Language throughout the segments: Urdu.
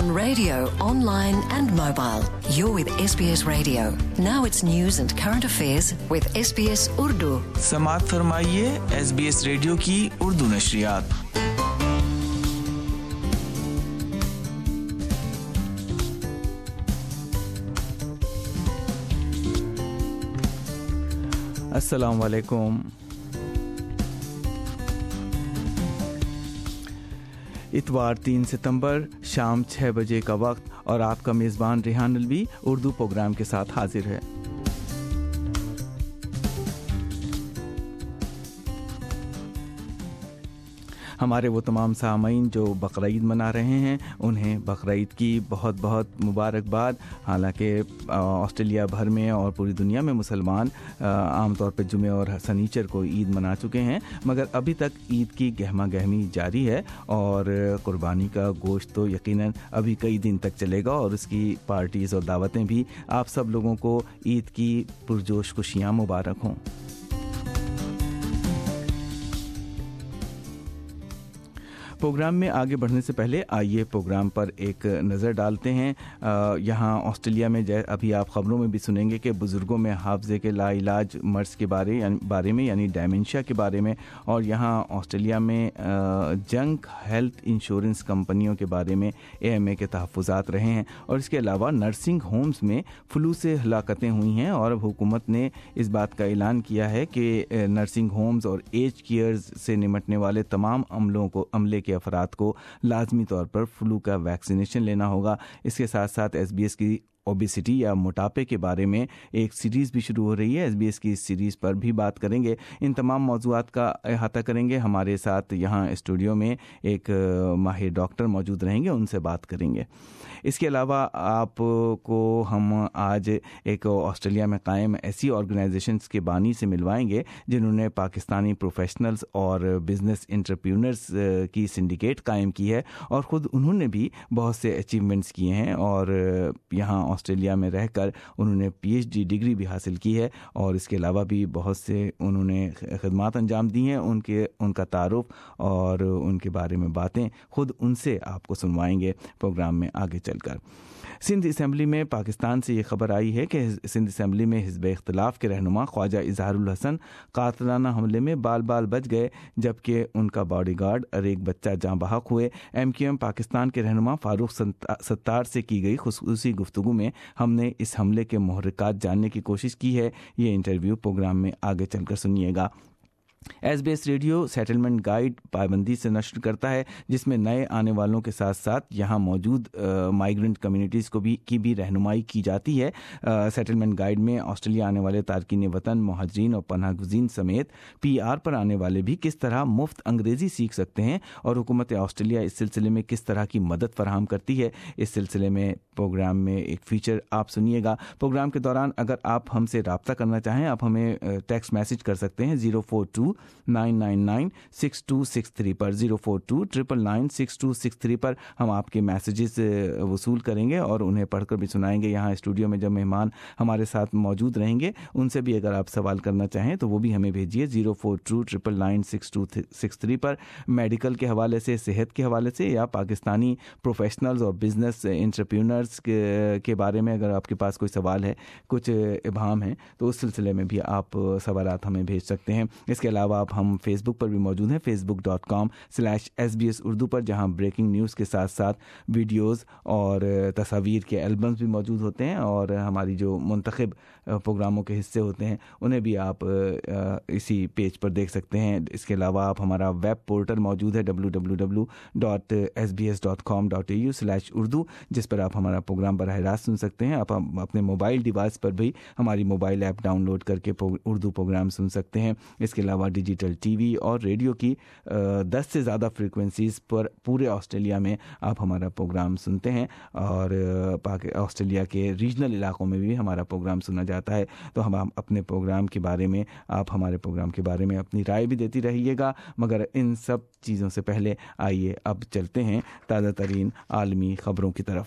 on radio, online and mobile. You're with SBS Radio. Now it's news and current affairs with SBS Urdu. समाअत फरमाइए SBS रेडियो की उर्दू नशरियात। अस्सलाम वालेकुम। इतवार 3 सितंबर शाम 6 बजे का वक्त और आपका मेज़बान रेहान अलवी उर्दू प्रोग्राम के साथ हाजिर है। हमारे वो तमाम सामीन जो बकरीद मना रहे हैं उन्हें बकरीद की बहुत बहुत मुबारकबाद। हालांकि ऑस्ट्रेलिया भर में और पूरी दुनिया में मुसलमान आमतौर पर जुमे और सनीचर को ईद मना चुके हैं, मगर अभी तक ईद की गहमा गहमी जारी है और कुर्बानी का गोश्त तो यकीनन अभी कई दिन तक चलेगा और उसकी पार्टीज़ और दावतें भी। आप सब लोगों को ईद की पुरजोश खुशियाँ मुबारक हों। प्रोग्राम में आगे बढ़ने से पहले आइए प्रोग्राम पर एक नज़र डालते हैं। यहाँ ऑस्ट्रेलिया में अभी आप ख़बरों में भी सुनेंगे कि बुज़ुर्गों में हाफ़ज़े के लाइलाज मर्ज़ के बारे में यानी डेमेंशिया के बारे में, और यहाँ ऑस्ट्रेलिया में जंक हेल्थ इंश्योरेंस कंपनियों के बारे में AMA के तहफ़्फ़ुज़ात रहे हैं। और इसके अलावा नर्सिंग होम्स में फ़्लू से हलाकतें हुई हैं और हुकूमत ने इस बात का ऐलान किया है कि नर्सिंग होम्स और एज केयर्स से निमटने वाले तमाम अमले के अफराद को लाजमी तौर पर फ्लू का वैक्सीनेशन लेना होगा। इसके साथ साथ SBS की ओबेसिटी या मोटापे के बारे में एक सीरीज़ भी शुरू हो रही है। SBS की इस सीरीज़ पर भी बात करेंगे। इन तमाम मौज़ूआत का अहाता करेंगे। हमारे साथ यहाँ स्टूडियो में एक माहिर डॉक्टर मौजूद रहेंगे, उनसे बात करेंगे। इसके अलावा आपको हम आज एक ऑस्ट्रेलिया में कायम ऐसी ऑर्गेनाइजेशंस के बानी से मिलवाएंगे जिन्होंने पाकिस्तानी प्रोफेशनल्स और बिज़नेस एंटरप्रेन्योर्स की सिंडिकेट कायम की है और ख़ुद उन्होंने भी बहुत से अचीवमेंट्स किए हैं और यहाँ ऑस्ट्रेलिया में रहकर उन्होंने PhD डिग्री भी हासिल की है और इसके अलावा भी बहुत से उन्होंने खिदमात अंजाम दी हैं। उनका तारुफ और उनके बारे में बातें खुद उनसे आपको सुनवाएंगे प्रोग्राम में आगे चलकर। सिंध असम्बली में पाकिस्तान से ये खबर आई है कि सिंध असम्बली में हिज़्ब इख्तिलाफ के रहनुमा ख्वाजा इजहारुल हसन कातलाना हमले में बाल बाल बच गए, जबकि उनका बॉडीगार्ड और एक बच्चा जाँ बहक हुए। MQM पाकिस्तान के रहनुमा फारूक सत्तार से की गई खुसूसी गुफ्तगू में हमने इस हमले के मुहर्रिकात जानने की कोशिश की है। ये इंटरव्यू प्रोग्राम में आगे चलकर सुनिएगा। SBS रेडियो सेटलमेंट गाइड पाबंदी से नश्र करता है, जिसमें नए आने वालों के साथ साथ यहाँ मौजूद माइग्रेंट कम्युनिटीज़ की भी रहनुमाई की जाती है। सेटलमेंट गाइड में ऑस्ट्रेलिया आने वाले तारकीन वतन, मुहाजिरीन और पनाहगुज़ीन समेत PR पर आने वाले भी किस तरह मुफ्त अंग्रेज़ी सीख सकते हैं और हुकूमत ऑस्ट्रेलिया इस सिलसिले में किस तरह की मदद फराहम करती है। इस सिलसिले में प्रोग्राम में एक फ़ीचर आप सुनिएगा। प्रोग्राम के दौरान अगर आप हमसे रब्ता करना चाहें, आप हमें टेक्स्ट मैसेज कर सकते हैं 042-999-6263 पर। 042-999-6263 पर हम आपके मैसेजेस वसूल करेंगे और उन्हें पढ़कर भी सुनाएंगे। यहाँ स्टूडियो में जब मेहमान हमारे साथ मौजूद रहेंगे उनसे भी अगर आप सवाल करना चाहें तो वो भी हमें भेजिए 042-999-6263 पर। मेडिकल के हवाले से, सेहत के हवाले से या पाकिस्तानी प्रोफेशनल्स और बिजनेस एंटरप्रेन्योर्स के बारे में अगर आपके पास कोई सवाल है, कुछ इबाम है, तो उस सिलसिले में भी आप सवालात हमें भेज सकते हैं। इसके अलावा हम फेसबुक पर भी मौजूद हैं, facebook.com/SBS उर्दू पर, जहां ब्रेकिंग न्यूज़ के साथ साथ वीडियोस और तस्वीर के एल्बम्स भी मौजूद होते हैं और हमारी जो मुंतखब प्रोग्रामों के हिस्से होते हैं उन्हें भी आप इसी पेज पर देख सकते हैं। इसके अलावा आप हमारा वेब पोर्टल मौजूद है www.sbs.com.au/urdu, जिस पर आप हमारा प्रोग्राम बराह रास्त सुन सकते हैं। आप अपने मोबाइल डिवाइस पर भी हमारी मोबाइल ऐप डाउनलोड करके उर्दू प्रोग्राम सुन सकते हैं। इसके अलावा डिजिटल TV और रेडियो की 10 से ज़्यादा फ्रीक्वेंसीज़ पर पूरे ऑस्ट्रेलिया में आप हमारा प्रोग्राम सुनते हैं और ऑस्ट्रेलिया के रीजनल इलाकों में भी हमारा प्रोग्राम सुना जाता है। तो हम अपने प्रोग्राम के बारे में, आप हमारे प्रोग्राम के बारे में अपनी राय भी देती रहिएगा। मगर इन सब चीज़ों से पहले आइए अब चलते हैं ताज़ा तरीन आलमी ख़बरों की तरफ।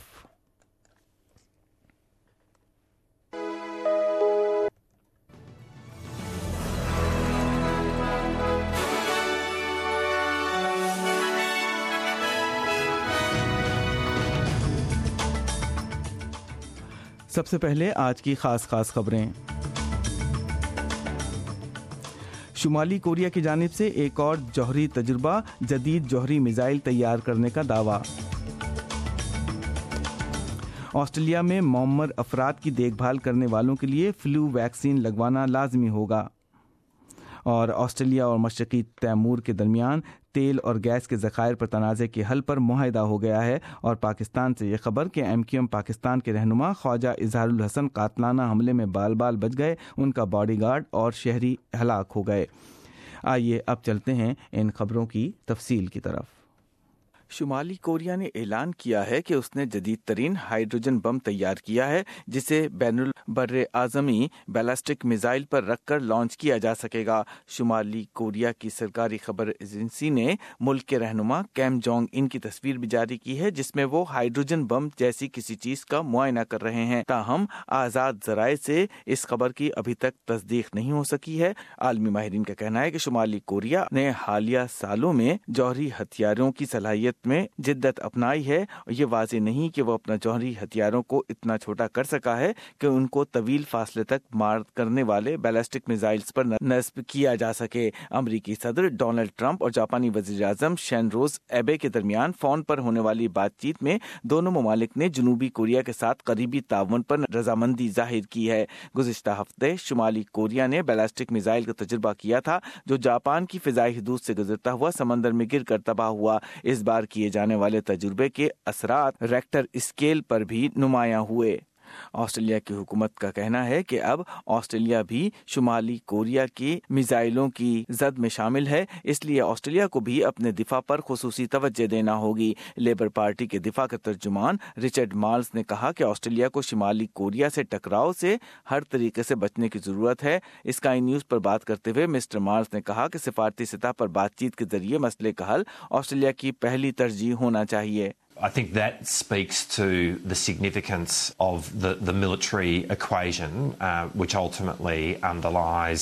سب سے پہلے آج کی خاص خبریں۔ شمالی کوریا کی جانب سے ایک اور جوہری تجربہ، جدید جوہری میزائل تیار کرنے کا دعویٰ۔ آسٹریلیا میں معمر افراد کی دیکھ بھال کرنے والوں کے لیے فلو ویکسین لگوانا لازمی ہوگا۔ اور آسٹریلیا اور مشرقی تیمور کے درمیان تیل اور گیس کے ذخائر پر تنازع کے حل پر معاہدہ ہو گیا ہے۔ اور پاکستان سے یہ خبر کہ MQM پاکستان کے رہنما خواجہ اظہار الحسن قاتلانہ حملے میں بال بال بچ گئے، ان کا باڈی گارڈ اور شہری ہلاک ہو گئے۔ آئیے اب چلتے ہیں ان خبروں کی تفصیل کی طرف۔ شمالی کوریا نے اعلان کیا ہے کہ اس نے جدید ترین ہائیڈروجن بم تیار کیا ہے، جسے بین البر اعظمی بیلسٹک میزائل پر رکھ کر لانچ کیا جا سکے گا۔ شمالی کوریا کی سرکاری خبر ایجنسی نے ملک کے رہنما کیم جونگ ان کی تصویر بھی جاری کی ہے، جس میں وہ ہائیڈروجن بم جیسی کسی چیز کا معائنہ کر رہے ہیں۔ تاہم آزاد ذرائع سے اس خبر کی ابھی تک تصدیق نہیں ہو سکی ہے۔ عالمی ماہرین کا کہنا ہے کہ شمالی کوریا نے حالیہ سالوں میں جوہری ہتھیاروں کی صلاحیت میں جدت اپنائی ہے۔ یہ واضح نہیں کہ وہ اپنا جوہری ہتھیاروں کو اتنا چھوٹا کر سکا ہے کہ ان کو طویل فاصلے تک مار کرنے والے بیلسٹک میزائلز پر نصب کیا جا سکے۔ امریکی صدر ڈونلڈ ٹرمپ اور جاپانی وزیر اعظم شینروز ایبے کے درمیان فون پر ہونے والی بات چیت میں دونوں ممالک نے جنوبی کوریا کے ساتھ قریبی تعاون پر رضامندی ظاہر کی ہے۔ گزشتہ ہفتے شمالی کوریا نے بیلسٹک میزائل کا تجربہ کیا تھا، جو جاپان کی فضائی حدود سے گزرتا ہوا سمندر میں گر کر تباہ ہوا۔ اس بار کیے جانے والے تجربے کے اثرات ریکٹر اسکیل پر بھی نمایاں ہوئے۔ آسٹریلیا کی حکومت کا کہنا ہے کہ اب آسٹریلیا بھی شمالی کوریا کی میزائلوں کی زد میں شامل ہے، اس لیے آسٹریلیا کو بھی اپنے دفاع پر خصوصی توجہ دینا ہوگی۔ لیبر پارٹی کے دفاع کا ترجمان رچرڈ مالز نے کہا کہ آسٹریلیا کو شمالی کوریا سے ٹکراؤ سے ہر طریقے سے بچنے کی ضرورت ہے۔ اسکائی نیوز پر بات کرتے ہوئے مسٹر مالز نے کہا کہ سفارتی سطح پر بات چیت کے ذریعے مسئلے کا حل آسٹریلیا کی پہلی ترجیح ہونا چاہیے۔ I think that speaks to the significance of the military equation, which ultimately underlies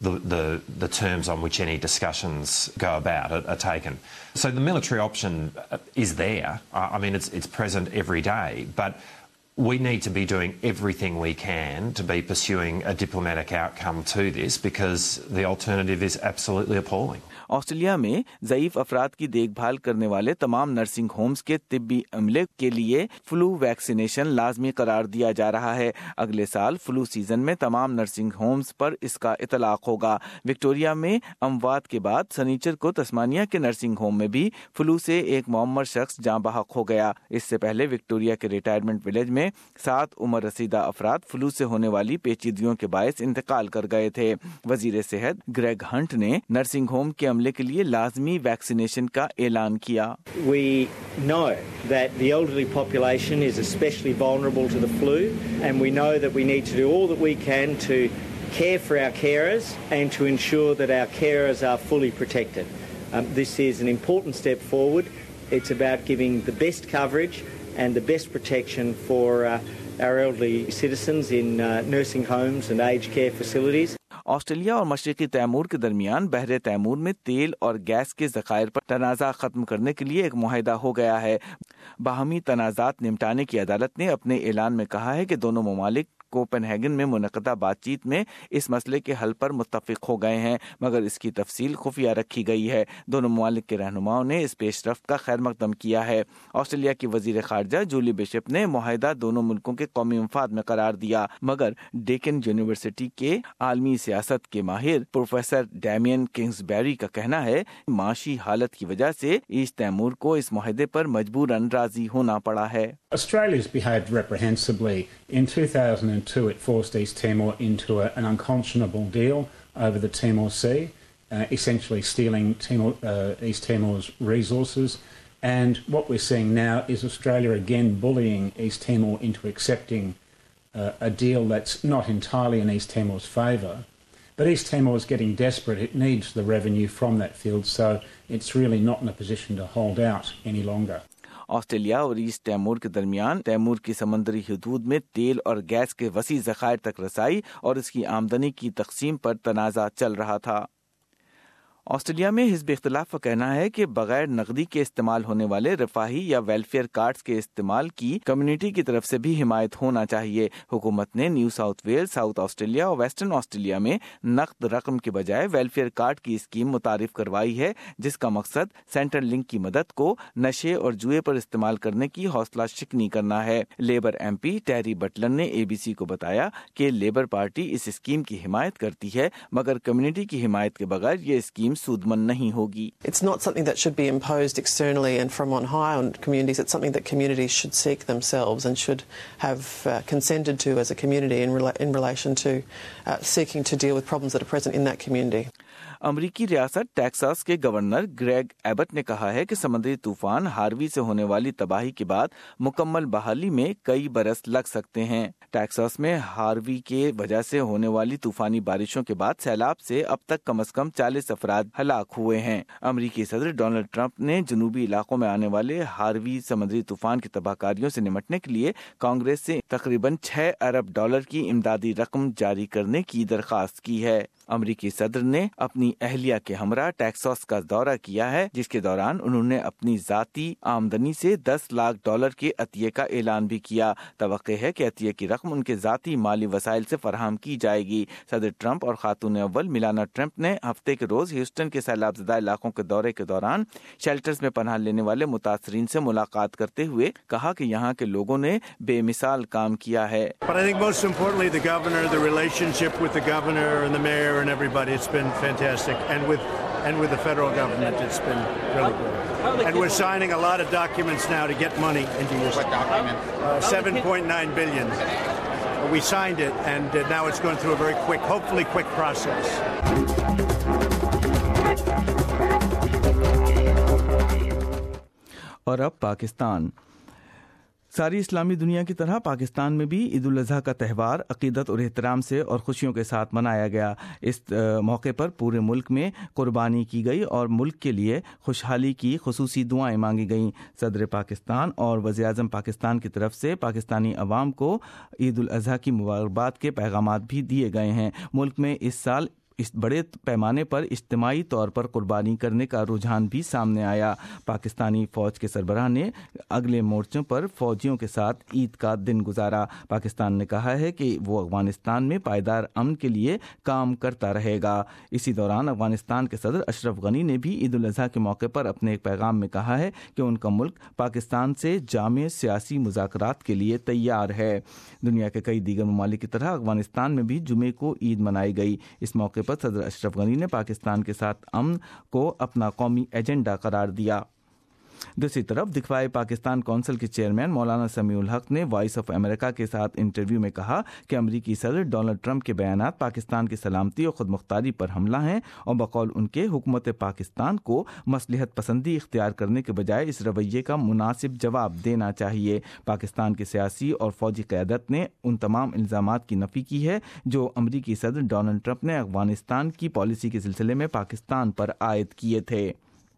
the terms on which any discussions go about are taken. So the military option is there. I mean, it's present every day, but we need to be doing everything we can to be pursuing a diplomatic outcome to this, because the alternative is absolutely appalling. Australia میں ضعیف افراد کی دیکھ بھال کرنے والے تمام نرسنگ ہومز کے طبی عملے کے لیے فلو ویکسینیشن لازمی قرار دیا جا رہا ہے۔ اگلے سال فلو سیزن میں تمام نرسنگ ہومز پر اس کا اطلاق ہوگا۔ وکٹوریا میں اموات کے بعد سنیچر کو تسمانیہ کے نرسنگ ہوم میں بھی فلو سے ایک معمر شخص جاں بحق ہو گیا۔ اس سے پہلے وکٹوریا کے ریٹائرمنٹ ولیج میں 7 عمر رسیدہ افراد فلو سے ہونے والی پیچیدگیوں کے باعث انتقال کر گئے تھے۔ وزیر صحت گریگ ہنٹ نے نرسنگ ہوم کے عملے کے لیے لازمی ویکسینیشن کا اعلان کیا۔ We know that the elderly population is especially vulnerable to the flu, and we know that we need to do all that we can to care for our carers and to ensure that our carers are fully protected. This is an important step forward. It's about giving the best coverage and the best protection for our elderly citizens in nursing homes and aged care facilities. Australia اور مشرقی تیمور کے درمیان بحر تیمور میں تیل اور گیس کے ذخائر پر تنازع ختم کرنے کے لیے ایک معاہدہ ہو گیا ہے۔ باہمی تنازعات نمٹانے کی عدالت نے اپنے اعلان میں کہا ہے کہ دونوں ممالک کوپن ہیگن میں منعقدہ بات چیت میں اس مسئلے کے حل پر متفق ہو گئے ہیں، مگر اس کی تفصیل خفیہ رکھی گئی ہے۔ دونوں ممالک کے رہنماؤں نے اس پیش رفت کا خیر مقدم کیا ہے۔ آسٹریلیا کی وزیر خارجہ جولی بشپ نے معاہدہ دونوں ملکوں کے قومی مفاد میں قرار دیا، مگر ڈیکن یونیورسٹی کے عالمی سیاست کے ماہر پروفیسر ڈیمین کنگزبیری کا کہنا ہے معاشی حالت کی وجہ سے ایسٹ تیمور کو اس معاہدے پر مجبوراً راضی ہونا پڑا ہے۔ Australia's behaved reprehensibly. In 2002, it forced East Timor into an unconscionable deal over the Timor Sea, essentially stealing East Timor's resources. And what we're seeing now is Australia again bullying East Timor into accepting a deal that's not entirely in East Timor's favour. But East Timor is getting desperate. It needs the revenue from that field, so it's really not in a position to hold out any longer. Australia اور ایسٹ تیمور کے درمیان تیمور کی سمندری حدود میں تیل اور گیس کے وسیع ذخائر تک رسائی اور اس کی آمدنی کی تقسیم پر تنازع چل رہا تھا۔ آسٹریلیا میں حزب اختلاف کا کہنا ہے کہ بغیر نقدی کے استعمال ہونے والے رفاہی یا ویلفیئر کارڈز کے استعمال کی کمیونٹی کی طرف سے بھی حمایت ہونا چاہیے۔ حکومت نے New South Wales, South Australia اور ویسٹرن آسٹریلیا میں نقد رقم کے بجائے ویلفیئر کارڈ کی اسکیم متعارف کروائی ہے، جس کا مقصد سینٹرل لنک کی مدد کو نشے اور جوئے پر استعمال کرنے کی حوصلہ شکنی کرنا ہے۔ Labor M P Terri Butler نے اے بی سی کو بتایا کہ لیبر پارٹی اس اسکیم کی حمایت کرتی ہے، مگر کمیونٹی کی حمایت کے بغیر یہ اسکیم سودمند نہیں ہوگی۔ It's not something that should be imposed externally and from on high on communities. It's something that communities should seek themselves and should have consented to as a community in relation to seeking to deal with problems that are present in that community. امریکی ریاست ٹیکساس کے گورنر گریگ ایبٹ نے کہا ہے کہ سمندری طوفان ہاروی سے ہونے والی تباہی کے بعد مکمل بحالی میں کئی برس لگ سکتے ہیں۔ ٹیکساس میں ہاروی کی وجہ سے ہونے والی طوفانی بارشوں کے بعد سیلاب سے اب تک کم از کم 40 افراد ہلاک ہوئے ہیں۔ امریکی صدر ڈونلڈ ٹرمپ نے جنوبی علاقوں میں آنے والے ہاروی سمندری طوفان کی تباہ کاریوں سے نمٹنے کے لیے کانگریس سے تقریباً $6 ارب کی امدادی رقم جاری کرنے کی درخواست کی ہے۔ امریکی صدر نے اپنی اہلیہ کے ہمراہ ٹیکساس کا دورہ کیا ہے، جس کے دوران انہوں نے اپنی ذاتی آمدنی سے $10 لاکھ کے عطیے کا اعلان بھی کیا۔ توقع ہے کہ عطیے کی رقم ان کے ذاتی مالی وسائل سے فراہم کی جائے گی۔ صدر ٹرمپ اور خاتون اول میلانا ٹرمپ نے ہفتے کے روز ہیوسٹن کے سیلاب زدہ علاقوں کے دورے کے دوران شیلٹرز میں پناہ لینے والے متاثرین سے ملاقات کرتے ہوئے کہا کہ یہاں کے لوگوں نے بے مثال کام کیا ہے۔ and everybody, it's been fantastic, and with the federal government, it's been really good. And we're signing a lot of documents now to get money into your What document? $7.9 billion. We signed it, and now it's going through a very quick, hopefully quick process. اور اب پاکستان۔ ساری اسلامی دنیا کی طرح پاکستان میں بھی عید الاضحیٰ کا تہوار عقیدت اور احترام سے اور خوشیوں کے ساتھ منایا گیا۔ اس موقع پر پورے ملک میں قربانی کی گئی اور ملک کے لیے خوشحالی کی خصوصی دعائیں مانگی گئیں۔ صدر پاکستان اور وزیر اعظم پاکستان کی طرف سے پاکستانی عوام کو عید الاضحیٰ کی مبارکباد کے پیغامات بھی دیے گئے ہیں۔ ملک میں اس سال اس بڑے پیمانے پر اجتماعی طور پر قربانی کرنے کا رجحان بھی سامنے آیا۔ پاکستانی فوج کے سربراہ نے اگلے مورچوں پر فوجیوں کے ساتھ عید کا دن گزارا۔ پاکستان نے کہا ہے کہ وہ افغانستان میں پائیدار امن کے لیے کام کرتا رہے گا۔ اسی دوران افغانستان کے صدر اشرف غنی نے بھی عید الاضحیٰ کے موقع پر اپنے ایک پیغام میں کہا ہے کہ ان کا ملک پاکستان سے جامع سیاسی مذاکرات کے لیے تیار ہے۔ دنیا کے کئی دیگر ممالک کی طرح افغانستان میں بھی جمعے کو عید منائی گئی۔ اس موقع پر صدر اشرف غنی نے پاکستان کے ساتھ امن کو اپنا قومی ایجنڈا قرار دیا۔ دوسری طرف دکھوائے پاکستان کونسل کے چیئرمین مولانا سمیع الحق نے وائس آف امریکہ کے ساتھ انٹرویو میں کہا کہ امریکی صدر ڈونلڈ ٹرمپ کے بیانات پاکستان کی سلامتی اور خود مختاری پر حملہ ہیں اور بقول ان کے حکومت پاکستان کو مصلحت پسندی اختیار کرنے کے بجائے اس رویے کا مناسب جواب دینا چاہیے۔ پاکستان کی سیاسی اور فوجی قیادت نے ان تمام الزامات کی نفی کی ہے جو امریکی صدر ڈونلڈ ٹرمپ نے افغانستان کی پالیسی کے سلسلے میں پاکستان پر عائد کیے تھے۔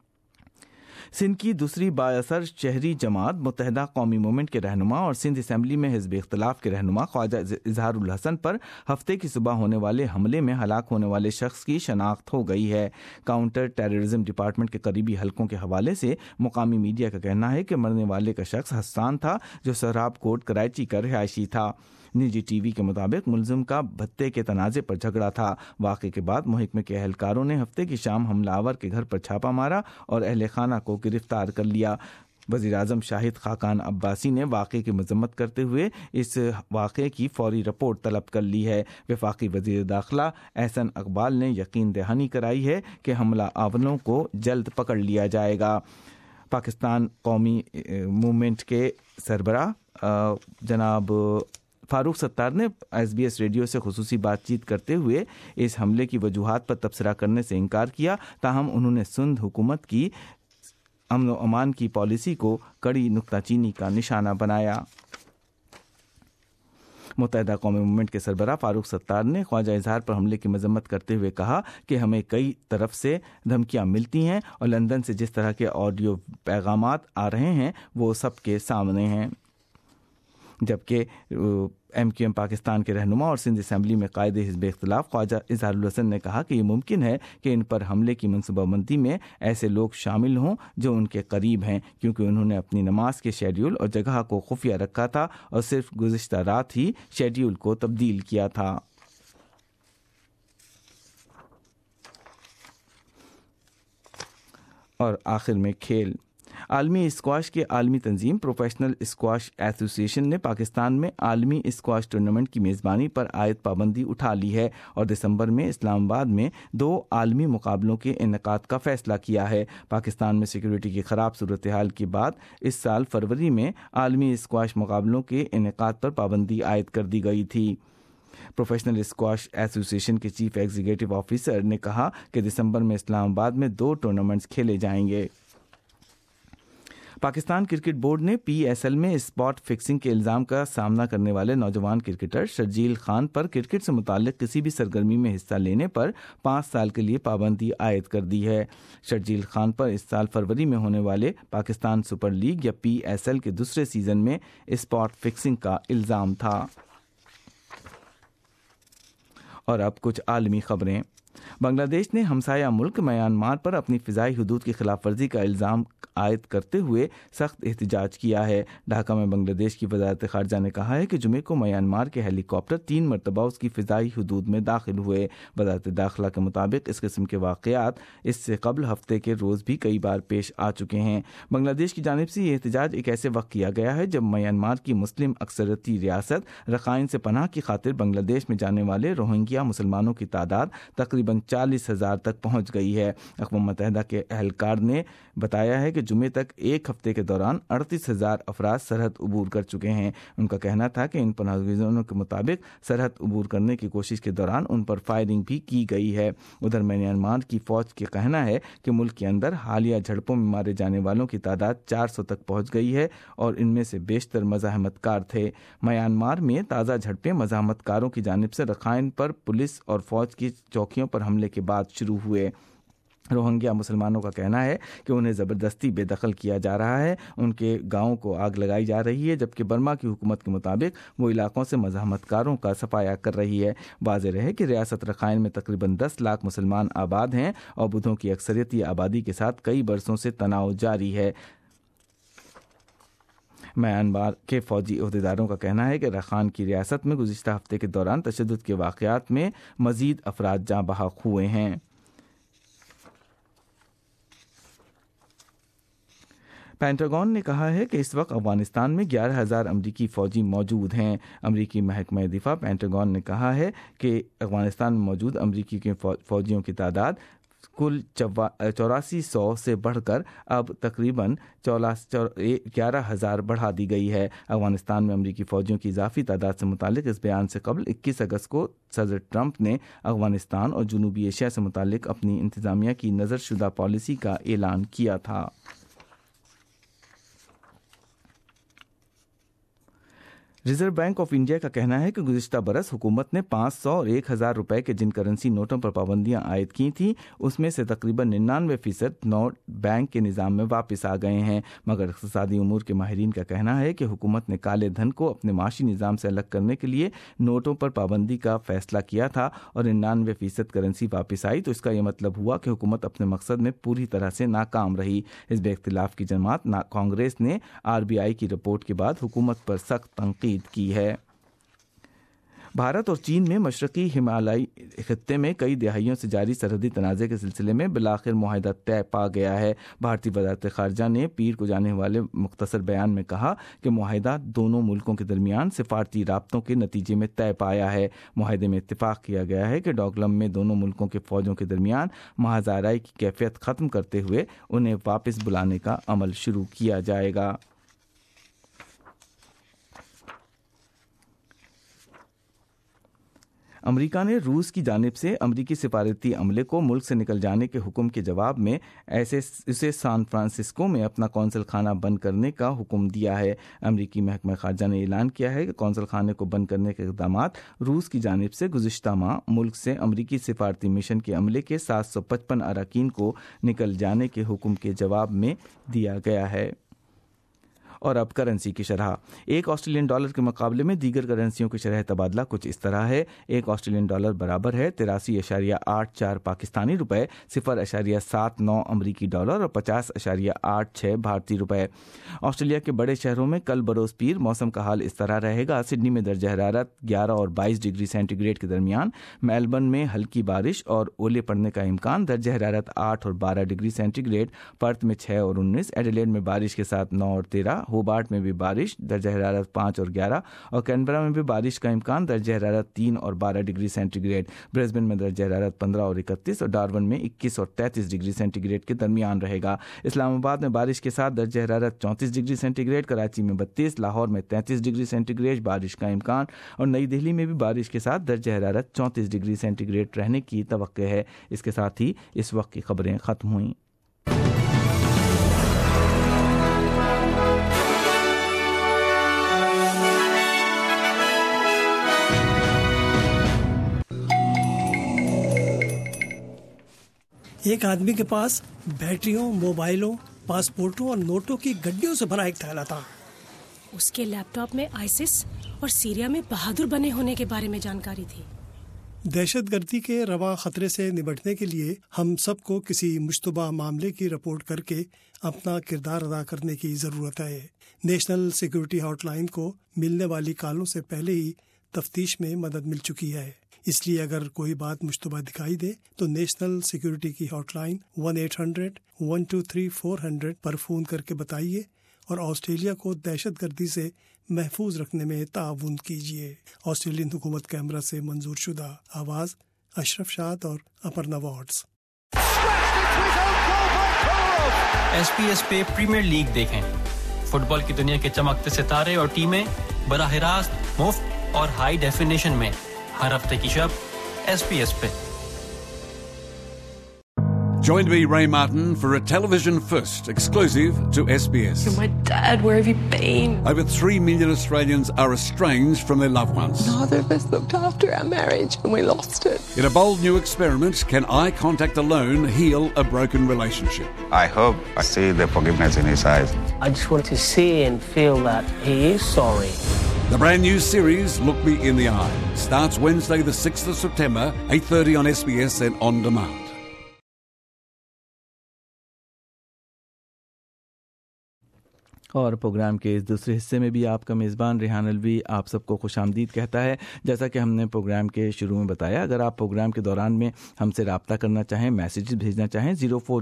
سندھ کی دوسری بااثر شہری جماعت متحدہ قومی موومنٹ کے رہنما اور سندھ اسمبلی میں حزب اختلاف کے رہنما خواجہ اظہار الحسن پر ہفتے کی صبح ہونے والے حملے میں ہلاک ہونے والے شخص کی شناخت ہو گئی ہے۔ کاؤنٹر ٹیررزم ڈپارٹمنٹ کے قریبی حلقوں کے حوالے سے مقامی میڈیا کا کہنا ہے کہ مرنے والے کا شخص حسان تھا جو سہراب کوٹ کراچی کا رہائشی تھا۔ نجی ٹی وی کے مطابق ملزم کا بھتے کے تنازع پر جھگڑا تھا۔ واقعے کے بعد محکمے کے اہلکاروں نے ہفتے کی شام حملہ آور کے گھر پر چھاپہ مارا اور اہل خانہ کو گرفتار کر لیا۔ وزیر اعظم شاہد خاقان عباسی نے واقعے کی مذمت کرتے ہوئے اس واقعے کی فوری رپورٹ طلب کر لی ہے۔ وفاقی وزیر داخلہ احسن اقبال نے یقین دہانی کرائی ہے کہ حملہ آوروں کو جلد پکڑ لیا جائے گا۔ پاکستان قومی موومنٹ کے سربراہ جناب فاروق ستار نے SBS ریڈیو سے خصوصی بات چیت کرتے ہوئے اس حملے کی وجوہات پر تبصرہ کرنے سے انکار کیا، تاہم انہوں نے سندھ حکومت کی امن و امان کی پالیسی کو کڑی نکتہ چینی کا نشانہ بنایا۔ متحدہ قومی موومنٹ کے سربراہ فاروق ستار نے خواجہ اظہار پر حملے کی مذمت کرتے ہوئے کہا کہ ہمیں کئی طرف سے دھمکیاں ملتی ہیں اور لندن سے جس طرح کے آڈیو پیغامات آ رہے ہیں وہ سب کے سامنے ہیں۔ जबकि MQM पाकिस्तान के रहनुमा और सिंध असम्बली में कायद हिज़्ब इख्तिलाफ ख्वाजा इजहारुल हसन ने कहा कि ये मुमकिन है कि इन पर हमले की मनसूबाबंदी में ऐसे लोग शामिल हों जो उनके करीब हैं, क्योंकि उन्होंने अपनी नमाज के शेड्यूल और जगह को खुफिया रखा था और सिर्फ गुज़िश्ता रात ही शेड्यूल को तब्दील किया था। और आखिर में खेल। आलमी स्क्वाश के आलमी तंजीम प्रोफेशनल स्क्वाश एसोसिएशन ने पाकिस्तान में आलमी स्क्वाश टूर्नामेंट की मेज़बानी पर आयद पाबंदी उठा ली है और दिसंबर में इस्लामाबाद में 2 आलमी मुकाबलों के इनेकाद का फैसला किया है। पाकिस्तान में सिक्योरिटी की ख़राब सूरत हाल के बाद इस साल फरवरी में आलमी स्क्वाश मुकाबलों के इनेकाद पर पाबंदी आयद कर दी गई थी। प्रोफेशनल स्क्वाश एसोसिएशन के चीफ एग्जीक्यूटिव ऑफिसर ने कहा कि दिसंबर में इस्लामाबाद में 2 टूर्नामेंट्स खेले जाएंगे। पाकिस्तान क्रिकेट बोर्ड ने PSL में स्पॉट फिक्सिंग के इल्ज़ाम का सामना करने वाले नौजवान क्रिकेटर शर्जील खान पर क्रिकेट से मुताल्लिक किसी भी सरगर्मी में हिस्सा लेने पर 5 साल के लिए पाबंदी आयद कर दी है। शर्जील खान पर इस साल फरवरी में होने वाले पाकिस्तान सुपर लीग या PSL के दूसरे सीज़न में स्पॉट फिक्सिंग का इल्ज़ाम था। और अब कुछ आलमी खबरें। बांग्लादेश ने हमसाया मुल्क म्यांमार पर अपनी फ़िज़ाई हदूद की खिलाफ वर्जी का इल्ज़ाम आयद करते हुए सख्त एहतजाज किया है। ढाका में बांग्लादेश की वज़ारत ख़ारजा ने कहा है कि जुमे को म्यांमार के हेलीकॉप्टर 3 मरतबा उसकी फ़िज़ाई हदूद में दाखिल हुए। वज़ारत दाखिला के मुताबिक इस किस्म के वाक़यात इससे कबल हफ्ते के रोज़ भी कई बार पेश आ चुके हैं। बांग्लादेश की जानिब से ये एहतजाज एक ऐसे वक्त किया गया है जब म्यांमार की मुस्लिम अक्सरती रियासत रखाइन से पनाह की खातिर बांग्लादेश में जाने वाले रोहिंग्या मुसलमानों की तादाद तकरीबन 40,000 तक पहुँच गई है। अक़वाम मुत्तहिदा के एहलकार ने बताया है कि जुमे तक एक हफ्ते के दौरान 38,000 अफराद सरहद अबूर कर चुके हैं। उनका कहना था कि इन पनाहगज़ीनों के मुताबिक सरहद अबूर करने की कोशिश के दौरान उन पर फायरिंग भी की गई है। उधर म्यांमार की फ़ौज का कहना है कि मुल्क के अंदर हालिया झड़पों में मारे जाने वालों की तादाद 400 तक पहुँच गई है और इनमें से बेशतर मज़ाहमतकार थे। म्यांमार में ताज़ा झड़पें मज़ाहमतकारों की जानिब से रखाइन पर पुलिस और फ़ौज की चौकियों पर हमले के बाद शुरू हुए। रोहिंग्या मुसलमानों का कहना है कि उन्हें ज़बरदस्ती बेदखल किया जा रहा है, उनके गांवों को आग लगाई जा रही है, जबकि बर्मा की हुकूमत के मुताबिक वो इलाकों से मज़ाहमतकारों का सफाया कर रही है। वाज़ेह रहे कि रियासत रखाइन में तकरीबन 10 लाख मुसलमान आबाद हैं और बुधों की अक्सरियती आबादी के साथ कई बरसों से तनाव जारी है। म्यांमार के फ़ौजी अहदेदारों का कहना है कि रखान की रियासत में गुज़िश्ता हफ्ते के दौरान तशद्दुद के वाक़यात में मज़ीद अफराद जाँ बहक हुए हैं। पेंटागन ने कहा है कि इस वक्त अफगानिस्तान में 11,000 अमरीकी फ़ौजी मौजूद हैं। अमरीकी महकमा दिफा पेंटागन ने कहा है कि अफगानिस्तान में मौजूद अमरीकी के फ़ौजियों की तादाद कुल 8400 से बढ़कर अब तकरीबन 11,000 बढ़ा दी गई है। अफगानिस्तान में अमरीकी फ़ौजियों की इजाफी तादाद से मुतालिक इस बयान से कबल 21 अगस्त को सदर ट्रंप ने अफगानिस्तान और जनूबी एशिया से मुतालिक अपनी इंतज़ामिया की नज़रशुदा पॉलिसी का ऐलान किया था। रिजर्व बैंक ऑफ इंडिया का कहना है कि गुज़िश्ता बरस हुकूमत ने 500 और 1,000 रुपए के जिन करेंसी नोटों पर पाबंदियां आयद की थीं उसमें से तकरीबन 99% नोट बैंक के निज़ाम में वापस आ गए हैं। मगर इक़्तिसादी उमूर के माहिरीन का कहना है कि हुकूमत ने काले धन को अपने माशी निज़ाम से अलग करने के लिए नोटों पर पाबंदी का फैसला किया था और 99% करेंसी वापस आई, तो इसका यह मतलब हुआ कि हुकूमत अपने मकसद में पूरी तरह से नाकाम रही। हिज़्ब इख्तिलाफ की जमात कांग्रेस ने RBI की रिपोर्ट के बाद हुकूमत पर सख्त तनकीद की है। भारत और चीन में मशरकी हिमालयी खित्ते में कई दहाइयों से जारी सरहदी तनाज़े के सिलसिले में बिलाखिर मुआहदा तय पा गया है। भारतीय वज़ारत ख़ारजा ने पीर को जाने वाले मुख्तसर बयान में कहा कि मुआहदा दोनों मुल्कों के दरमियान सिफारती राब्तों के नतीजे में तय पाया है। मुआहदे में इत्तिफाक किया गया है कि डोकलम में दोनों मुल्कों के फ़ौजों के दरमियान महाज़ाराई की कैफियत ख़त्म करते हुए उन्हें वापस बुलाने का अमल शुरू किया जाएगा। अमेरिका ने रूस की जानिब से अमेरिकी सिफारती अमले को मुल्क से निकल जाने के हुक्म के जवाब में उसे सैन फ्रांसिस्को में अपना कौंसल खाना बंद करने का हुक्म दिया है। अमेरिकी महकमा खारजा ने ऐलान किया है कि कौंसल खाने को बंद करने के इक़दामात रूस की जानिब से गुज़िश्ता माह मुल्क से अमेरिकी सिफारती मिशन के अमले के 755 अरकान को निकल जाने के हुक्म के जवाब में दिया गया है। اور اب کرنسی کی شرح. ایک آسٹریلین ڈالر کے مقابلے میں دیگر کرنسیوں کی شرح تبادلہ کچھ اس طرح ہے. ایک آسٹریلین ڈالر برابر ہے 83.84 پاکستانی روپے، 0.79 امریکی ڈالر اور 50.86 بھارتی روپے. آسٹریلیا کے بڑے شہروں میں کل بروز پیر موسم کا حال اس طرح رہے گا. سڈنی میں درجہ حرارت 11 اور 22 ڈگری سینٹی گریڈ کے درمیان، میلبرن میں ہلکی بارش اور اولے پڑنے کا امکان، درجہ حرارت 8 اور 12 ڈگری سینٹی گریڈ. پرتھ میں 6 اور 19، ایڈیلیڈ میں بارش کے ساتھ 9 اور 13، ہوبارٹ میں بھی بارش، درجہ حرارت 5 اور 11، اور کینبرا میں بھی بارش کا امکان، درجہ حرارت 3 اور 12 ڈگری سینٹی گریڈ. برسبن میں درجہ حرارت 15 اور 31 اور ڈارون میں 21 اور 33 ڈگری سینٹی گریڈ کے درمیان رہے گا. اسلام آباد میں بارش کے ساتھ درجہ حرارت 34 ڈگری سینٹی گریڈ، کراچی میں 32، لاہور میں 33 ڈگری سینٹی گریڈ بارش کا امکان، اور نئی دہلی میں بھی بارش کے ساتھ درجہ حرارت 34 ڈگری سینٹی گریڈ رہنے کی توقع ہے. اس کے ساتھ ہی اس وقت کی خبریں ختم ہوئیں. ایک آدمی کے پاس بیٹریوں، موبائلوں، پاسپورٹوں اور نوٹوں کی گڈیوں سے بھرا ایک تھیلا تھا. اس کے لیپ ٹاپ میں آئسس اور سیریا میں بہادر بنے ہونے کے بارے میں جانکاری تھی. دہشت گردی کے رواں خطرے سے نمٹنے کے لیے ہم سب کو کسی مشتبہ معاملے کی رپورٹ کر کے اپنا کردار ادا کرنے کی ضرورت ہے. نیشنل سیکورٹی ہاٹ لائن کو ملنے والی کالوں سے پہلے ہی تفتیش میں مدد مل چکی ہے. اس لیے اگر کوئی بات مشتبہ دکھائی دے تو نیشنل سیکورٹی کی ہاٹ لائن 1-800-123-400 پر فون کر کے بتائیے اور آسٹریلیا کو دہشت گردی سے محفوظ رکھنے میں تعاون کیجیے. آسٹریلین حکومت کیمرہ سے منظور شدہ. آواز اشرف شاد اور اپرنا وارڈز. SBS پہ پریمیئر لیگ دیکھیں. فٹ بال کی دنیا کے چمکتے ستارے اور ٹیمیں براہ راست مفت اور ہائی ڈیفینیشن میں ہر ہفتے کی شب SBS پہ. Join me, Ray Martin, for a television first exclusive to SBS. You're my dad. Where have you been? Over 3 million Australians are estranged from their loved ones. Neither of us looked after our marriage and we lost it. In a bold new experiment, can eye contact alone heal a broken relationship? I hope I see the forgiveness in his eyes. I just want to see and feel that he is sorry. The brand new series, Look Me in the Eye, starts Wednesday the 6th of September, 8:30 on SBS and on demand. اور پروگرام کے اس دوسرے حصے میں بھی آپ کا میزبان ریحان الوی آپ سب کو خوش آمدید کہتا ہے. جیسا کہ ہم نے پروگرام کے شروع میں بتایا، اگر آپ پروگرام کے دوران میں ہم سے رابطہ کرنا چاہیں، میسیجز بھیجنا چاہیں،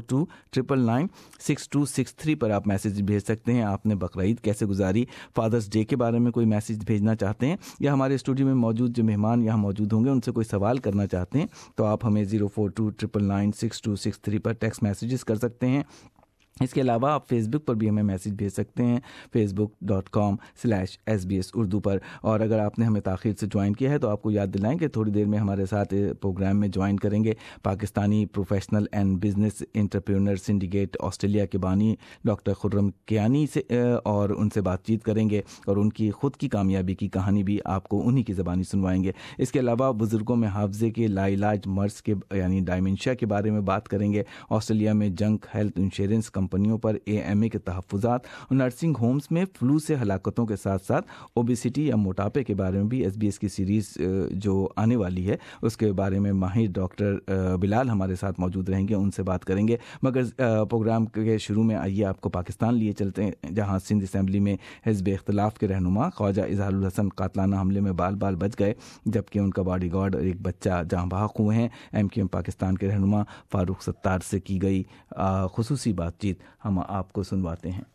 0429996263 پر آپ میسیج بھیج سکتے ہیں. آپ نے بقرعید کیسے گزاری، فادرز ڈے کے بارے میں کوئی میسیج بھیجنا چاہتے ہیں، یا ہمارے اسٹوڈیو میں موجود جو مہمان یہاں موجود ہوں گے ان سے کوئی سوال کرنا چاہتے ہیں، تو آپ ہمیں 0429996263 پر ٹیکسٹ میسیجز کر سکتے ہیں. اس کے علاوہ آپ فیس بک پر بھی ہمیں میسیج بھیج سکتے ہیں، facebook.com/SBS اردو پر. اور اگر آپ نے ہمیں تاخیر سے جوائن کیا ہے تو آپ کو یاد دلائیں کہ تھوڑی دیر میں ہمارے ساتھ پروگرام میں جوائن کریں گے Pakistani professional and business entrepreneur syndicate Australia کے بانی ڈاکٹر خرم کیانی سے، اور ان سے بات چیت کریں گے اور ان کی خود کی کامیابی کی کہانی بھی آپ کو انہی کی زبانی سنوائیں گے. اس کے علاوہ بزرگوں میں حافظے کے لاعلاج مرض کے یعنی ڈائمنشیا کے بارے میں بات کریں گے. آسٹریلیا میں جنک ہیلتھ انشورنس کمپنیوں پر AMA کے تحفظات اور نرسنگ ہومز میں فلو سے ہلاکتوں کے ساتھ ساتھ اوبیسٹی یا موٹاپے کے بارے میں بھی SBS کی سیریز جو آنے والی ہے اس کے بارے میں ماہر ڈاکٹر بلال ہمارے ساتھ موجود رہیں گے، ان سے بات کریں گے. مگر پروگرام کے شروع میں آئیے آپ کو پاکستان لیے چلتے ہیں، جہاں سندھ اسمبلی میں حزب اختلاف کے رہنما خواجہ اظہار الحسن قاتلانہ حملے میں بال بال بچ گئے، جبکہ ان کا باڈی گارڈ اور ایک بچہ جہاں بحق ہوئے ہیں. MQM پاکستان کے رہنما فاروق ستار سے کی گئی خصوصی بات چیت ہم آپ کو سنواتے ہیں.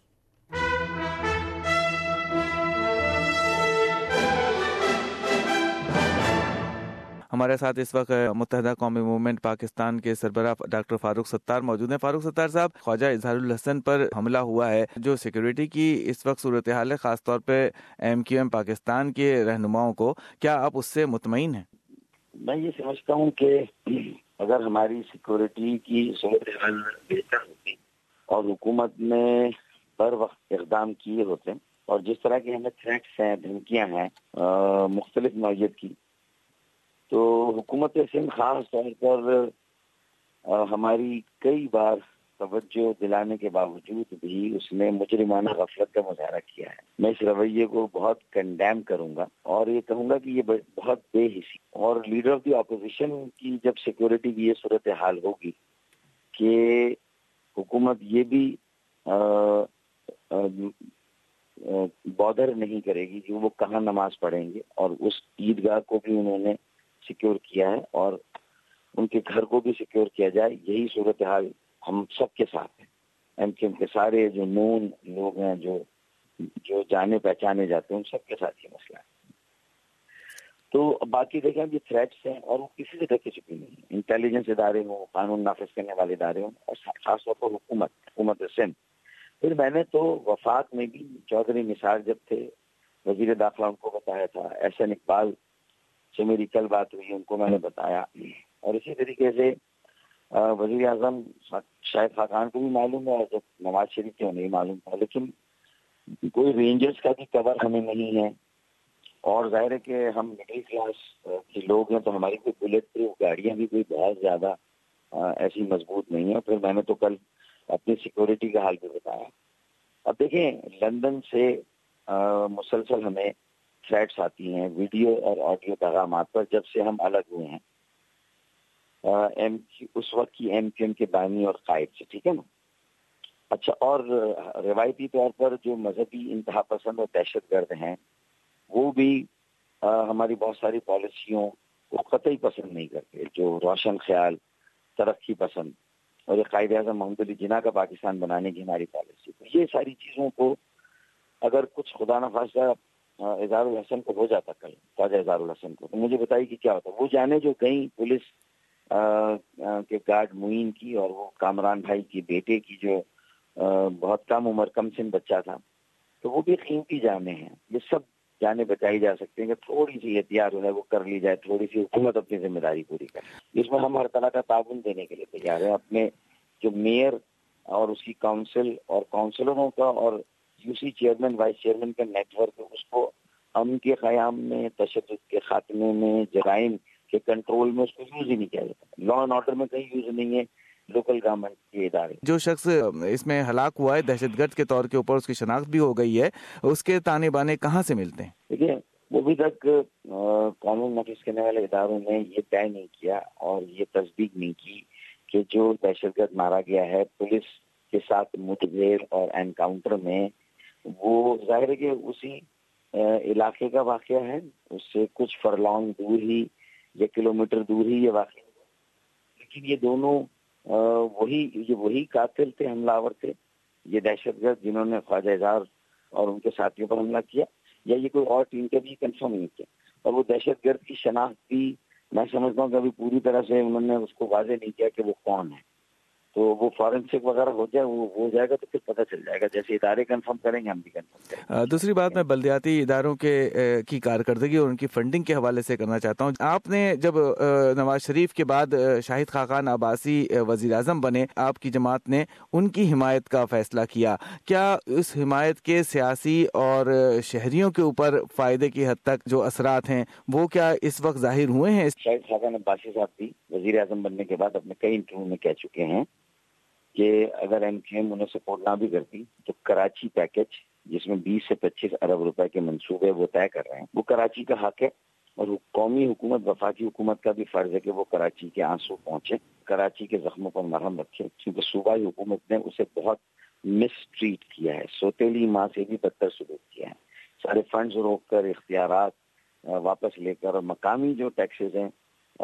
ہمارے ساتھ اس وقت متحدہ قومی موومنٹ پاکستان کے سربراہ ڈاکٹر فاروق ستار موجود ہیں. فاروق ستار صاحب، خواجہ اظہار الحسن پر حملہ ہوا ہے، جو سیکیورٹی کی اس وقت صورتحال ہے، خاص طور پہ MQM پاکستان کے رہنماؤں کو، کیا آپ اس سے مطمئن ہیں؟ میں یہ سمجھتا ہوں کہ اگر ہماری سیکورٹی کی صورتحال بہتر ہوتی اور حکومت نے بر وقت اقدام کیے ہوتے، اور جس طرح کی ہمیں تھریٹس ہیں، دھمکیاں ہیں مختلف نوعیت کی، تو حکومت سندھ خاص طور پر ہماری کئی بار توجہ دلانے کے باوجود بھی اس نے مجرمانہ غفلت کا مظاہرہ کیا ہے. میں اس رویے کو بہت کنڈیم کروں گا اور یہ کہوں گا کہ یہ بہت بے حسی. اور لیڈر آف دی اپوزیشن کی جب سیکورٹی کی یہ صورتحال ہوگی کہ حکومت یہ بھی بادر نہیں کرے گی کہ وہ کہاں نماز پڑھیں گے، اور اس عیدگاہ کو بھی انہوں نے سیکیور کیا ہے اور ان کے گھر کو بھی سیکیور کیا جائے. یہی صورتحال ہم سب کے ساتھ ہے. ایم کیو ایم کے سارے جو نون لوگ ہیں جو جانے پہچانے جاتے ہیں ان سب کے ساتھ یہ مسئلہ ہے. تو باقی دیکھیں یہ تھریٹس ہیں اور وہ کسی سے ڈھکے چھپی نہیں ہیں. انٹیلیجنس ادارے ہوں، قانون نافذ کرنے والے ادارے ہوں، اور خاص طور پر حکومت سندھ. پھر میں نے تو وفاق میں بھی چودھری نثار جب تھے وزیر داخلہ ان کو بتایا تھا، احسن اقبال سے میری کل بات ہوئی ان کو میں نے بتایا، اور اسی طریقے سے وزیر اعظم شاہد خاقان کو بھی معلوم ہے، اور جب نواز شریف کو نہیں معلوم تھا. لیکن کوئی رینجرز کا بھی کور ہمیں نہیں ہے، اور ظاہر ہے کہ ہم مڈل کلاس کے لوگ ہیں تو ہماری کوئی بلیٹ پروف گاڑیاں بھی کوئی بہت زیادہ ایسی مضبوط نہیں ہیں. پھر میں نے تو کل اپنی سیکورٹی کا حال بھی بتایا. اب دیکھیں لندن سے مسلسل ہمیں تھریٹس آتی ہیں ویڈیو اور آڈیو پیغامات پر جب سے ہم الگ ہوئے ہیں اس وقت کی ایم کیو ایم کے بانی اور قائد سے، ٹھیک ہے نا. اچھا، اور روایتی طور پر جو مذہبی انتہا پسند اور دہشت گرد ہیں وہ بھی ہماری بہت ساری پالیسیوں کو قطعی پسند نہیں کرتے. جو روشن خیال، ترقی پسند اور یہ قائد اعظم محمد علی جناح کا پاکستان بنانے کی ہماری پالیسی، تو یہ ساری چیزوں کو اگر کچھ خدا نخواستہ اظہار الحسن کو ہو جاتا کل، خواجہ اظہار الحسن کو، تو مجھے بتائیے کہ کیا ہوتا. وہ جانے جو کہیں پولیس کے گارڈ معین کی اور وہ کامران بھائی کی بیٹے کی جو بہت کم عمر کم سن بچہ تھا، تو وہ بھی قیمتی جانیں ہیں. یہ سب جانیں بچائی جا سکتے ہیں کہ تھوڑی سی احتیاط جو ہے وہ کر لی جائے، تھوڑی سی حکومت اپنی ذمہ داری پوری کرے. اس میں ہم ہر طرح کا تعاون دینے کے لیے تیار ہیں. اپنے جو میئر اور اس کی کاؤنسل اور کاؤنسلروں کا اور U C chairman vice chairman کا نیٹ ورک، اس کو امن کے قیام میں، تشدد کے خاتمے میں، جرائم کے کنٹرول میں اس کو یوز ہی نہیں کیا جاتا. لا اینڈ آرڈر میں کہیں یوز نہیں ہے. لوکل گورنمنٹ کے ادارے، جو شخص اس میں ہلاک ہوا ہے دہشت گرد کے طور کے اوپر اس کی شناخت بھی ہو گئی ہے، اس کے تانے بانے کہاں سے ملتے ہیں؟ دیکھیے وہ ابھی تک قانون نافذ کرنے والے اداروں نے یہ طے نہیں کیا اور یہ تصدیق نہیں کی کہ جو دہشت گرد مارا گیا ہے پولیس کے ساتھ مٹبھیڑ اور انکاؤنٹر میں، وہ ظاہر ہے کہ اسی علاقے کا واقعہ ہے. اس سے کچھ فرلانگ دور ہی یا کلومیٹر دور ہی یہ واقعہ، لیکن یہ دونوں وہی قاتل تھے، حملہ آور تھے، یہ دہشت گرد جنہوں نے خواجہ اظہار اور ان کے ساتھیوں پر حملہ کیا، یا یہ کوئی اور ٹیم کا بھی کنفرم نہیں کیا. اور وہ دہشت گرد کی شناخت بھی میں سمجھتا ہوں کہ ابھی پوری طرح سے انہوں نے اس کو واضح نہیں کیا کہ وہ کون ہے. تو وہ فورنسک وغیرہ ہو جائے، وہ ہو جائے گا تو پھر پتہ چل جائے گا. جیسے ادارے کنفرم کریں گے ہم بھی کنفرم کریں گے. دوسری بات میں بلدیاتی اداروں کی کارکردگی اور ان کی فنڈنگ کے حوالے سے کرنا چاہتا ہوں. آپ نے جب نواز شریف کے بعد شاہد خاقان عباسی وزیر اعظم بنے، آپ کی جماعت نے ان کی حمایت کا فیصلہ کیا. کیا اس حمایت کے سیاسی اور شہریوں کے اوپر فائدے کی حد تک جو اثرات ہیں وہ کیا اس وقت ظاہر ہوئے ہیں؟ شاہد خاقان عباسی صاحب بھی وزیر اعظم بننے کے بعد اپنے کئی انٹرویو میں کہہ چکے ہیں کہ اگر ایم کیو ایم انہیں سپورٹ نہ بھی کرتی تو کراچی پیکج جس میں 20 سے 25 ارب روپے کے منصوبے وہ طے کر رہے ہیں، وہ کراچی کا حق ہے. اور قومی حکومت، وفاقی حکومت کا بھی فرض ہے کہ وہ کراچی کے آنسو پہنچے، کراچی کے زخموں پر مرہم رکھے، کیونکہ صوبائی حکومت نے اسے بہت مس ٹریٹ کیا ہے، سوتیلی ماں سے بھی بدتر سلوک کیا ہے. سارے فنڈز روک کر، اختیارات واپس لے کر، اور مقامی جو ٹیکسز ہیں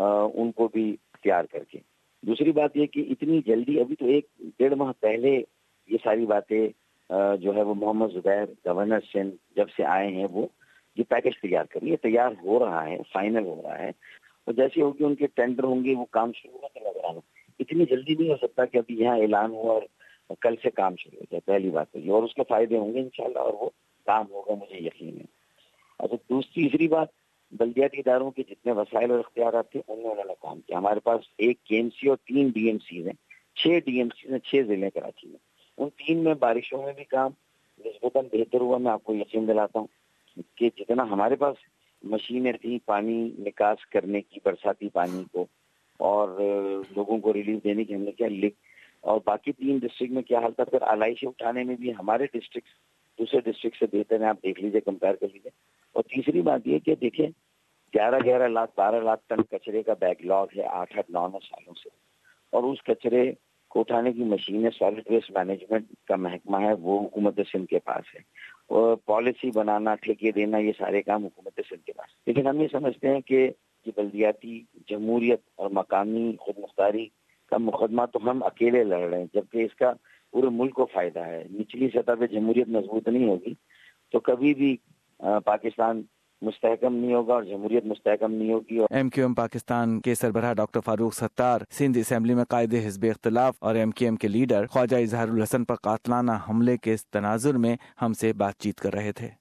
ان کو بھی اختیار کر کے. دوسری بات یہ کہ اتنی جلدی، ابھی تو 1-1.5 ماہ پہلے یہ ساری باتیں جو ہے وہ محمد زبیر گورنر سندھ جب سے آئے ہیں وہ یہ پیکج تیار کر رہی ہے، تیار ہو رہا ہے، فائنل ہو رہا ہے، اور جیسے ہوگی ان کے ٹینڈر ہوں گے وہ کام شروع ہونے لگ رہا ہے. اتنی جلدی نہیں ہو سکتا کہ ابھی یہاں اعلان ہوا اور کل سے کام شروع ہو جائے. پہلی بات ہے، اور اس کے فائدے ہوں گے انشاءاللہ، اور وہ کام ہوگا، مجھے یقین ہے. اچھا، تیسری بات، بلدیاتی اداروں کے جتنے وسائل اور اختیارات تھے ان میں انہوں نے کام کیا. ہمارے پاس 1 کے ایم سی اور 3 ڈی ایم سیز ہیں، 6 ڈی ایم سیز ہیں، 6 ضلع کراچی میں. ان 3 میں بارشوں میں بھی کام نسبتاً بہتر ہوا. میں آپ کو یقین دلاتا ہوں کہ جتنا ہمارے پاس مشینیں تھیں پانی نکاس کرنے کی، برساتی پانی کو اور لوگوں کو ریلیف دینے کی، ہم نے کیا اور باقی 3 ڈسٹرکٹ میں کیا حال تھا. پھر آلائشیں اٹھانے میں بھی ہمارے ڈسٹرکٹ دوسرے ڈسٹرکٹ سے بہتر ہیں, آپ دیکھ لیجیے, کمپیئر کر لیجیے. اور تیسری بات یہ کہ دیکھیں 11 لاکھ 12 لاکھ ٹن کچرے کا بیک لاگ ہے 8-9 سالوں سے, اور اس کچرے کو اٹھانے کی مشینیں سالڈ ویسٹ مینجمنٹ کا محکمہ ہے وہ حکومت سندھ کے پاس ہے, اور پالیسی بنانا, ٹھیکے دینا, یہ سارے کام حکومت سندھ کے پاس. لیکن ہم یہ سمجھتے ہیں کہ یہ بلدیاتی جمہوریت اور مقامی خود مختاری کا مقدمہ تو ہم اکیلے لڑ رہے ہیں, جبکہ اس کا پورے ملک کو فائدہ ہے. نچلی سطح پہ جمہوریت مضبوط نہیں ہوگی تو کبھی بھی پاکستان مستحکم نہیں ہوگا اور جمہوریت مستحکم نہیں ہوگی. ایم کیو ایم پاکستان کے سربراہ ڈاکٹر فاروق ستار سندھ اسمبلی میں قائد حزب اختلاف اور ایم کیو ایم کے لیڈر خواجہ اظہار الحسن پر قاتلانہ حملے کے تناظر میں ہم سے بات چیت کر رہے تھے.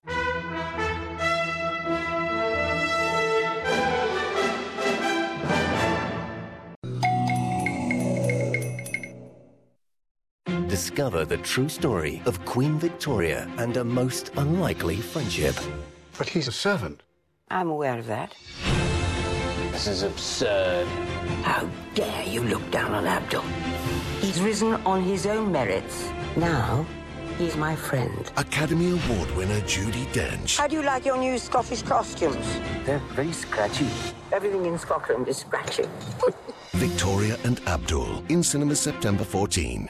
Discover the true story of Queen Victoria and a most unlikely friendship. But he's a servant. I'm aware of that. This is absurd. How dare you look down on Abdul? He's risen on his own merits. Now, he's my friend. Academy Award winner Judi Dench. How do you like your new Scottish costumes? They're very scratchy. Everything in Scotland is scratchy. Victoria and Abdul in cinemas September 14.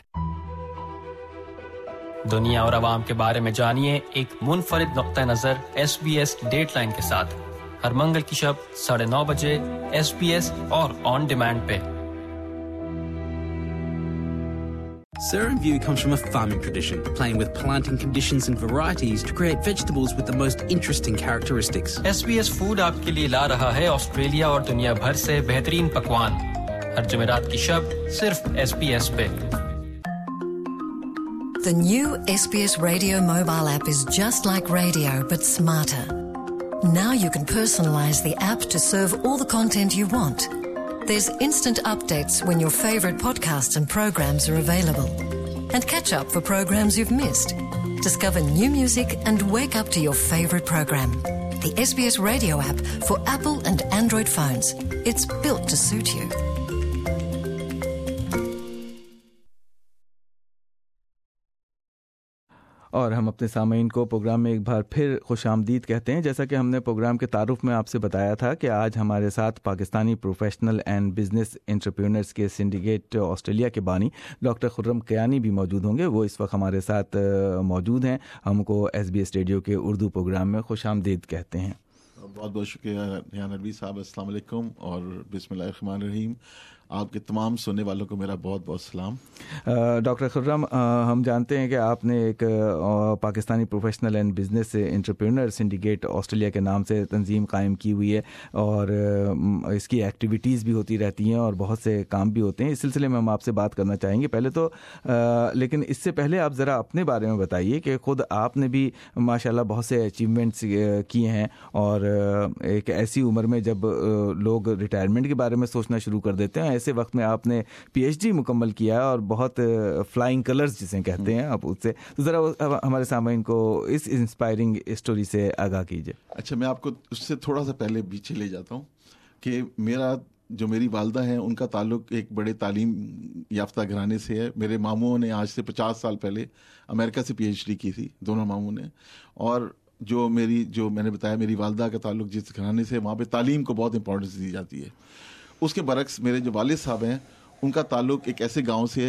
دنیا اور عوام کے بارے میں جانیے ایک منفرد نقطہ نظر SBS ڈیٹ لائن کے ساتھ ہر منگل کی شب 9:30 بجے SBS اور آن ڈیمانڈ پہ. Saran View comes from a farming tradition, playing with planting conditions and varieties to create vegetables with the most interesting characteristics. SBS food آپ کے لیے لا رہا ہے آسٹریلیا اور دنیا بھر سے بہترین پکوان ہر جمعرات کی شب صرف SBS پہ. The new SBS Radio mobile app is just like radio but smarter. Now you can personalize the app to serve all the content you want. There's instant updates when your favorite podcasts and programs are available. And catch up for programs you've missed. Discover new music and wake up to your favorite program. The SBS Radio app for Apple and Android phones. It's built to suit you. اور ہم اپنے سامعین کو پروگرام میں ایک بار پھر خوش آمدید کہتے ہیں. جیسا کہ ہم نے پروگرام کے تعارف میں آپ سے بتایا تھا کہ آج ہمارے ساتھ Pakistani professional and business entrepreneurs کے سنڈیکیٹ آسٹریلیا کے بانی ڈاکٹر خرم کیانی بھی موجود ہوں گے. وہ اس وقت ہمارے ساتھ موجود ہیں. ہم کو SBS ریڈیو کے اردو پروگرام میں خوش آمدید کہتے ہیں. بہت بہت شکریہ ریحان الوی صاحب. السلام علیکم اور بسم اللہ الرحمن الرحیم. آپ کے تمام سننے والوں کو میرا بہت بہت سلام. ڈاکٹر خرم, ہم جانتے ہیں کہ آپ نے ایک Pakistani professional and business entrepreneur syndicate Australia کے نام سے تنظیم قائم کی ہوئی ہے اور اس کی ایکٹیویٹیز بھی ہوتی رہتی ہیں اور بہت سے کام بھی ہوتے ہیں. اس سلسلے میں ہم آپ سے بات کرنا چاہیں گے پہلے تو, لیکن اس سے پہلے آپ ذرا اپنے بارے میں بتائیے کہ خود آپ نے بھی ماشاءاللہ بہت سے اچیومنٹس کیے ہیں اور ایک ایسی عمر میں جب لوگ ریٹائرمنٹ کے بارے میں سوچنا شروع کر دیتے ہیں, ایسے وقت میں آپ نے PhD مکمل کیا اور بہت فلائنگ کلرز جسے کہتے ہیں آپ اس سے, تو ذرا ہمارے سامعین کو اس انسپائرنگ اسٹوری سے آگاہ کیجیے. اچھا, میں آپ کو اس سے تھوڑا سا پہلے پیچھے لے جاتا ہوں کہ میری والدہ ہیں, ان کا تعلق ایک بڑے تعلیم یافتہ گھرانے سے ہے. میرے ماموں نے آج سے 50 سال پہلے امریکہ سے PhD کی تھی, دونوں ماموں نے. اور جو میں نے بتایا میری والدہ کا تعلق جس گھرانے سے, وہاں پہ تعلیم کو بہت امپورٹنس دی جاتی ہے. اس کے برعکس میرے جو والد صاحب ہیں, ان کا تعلق ایک ایسے گاؤں سے ہے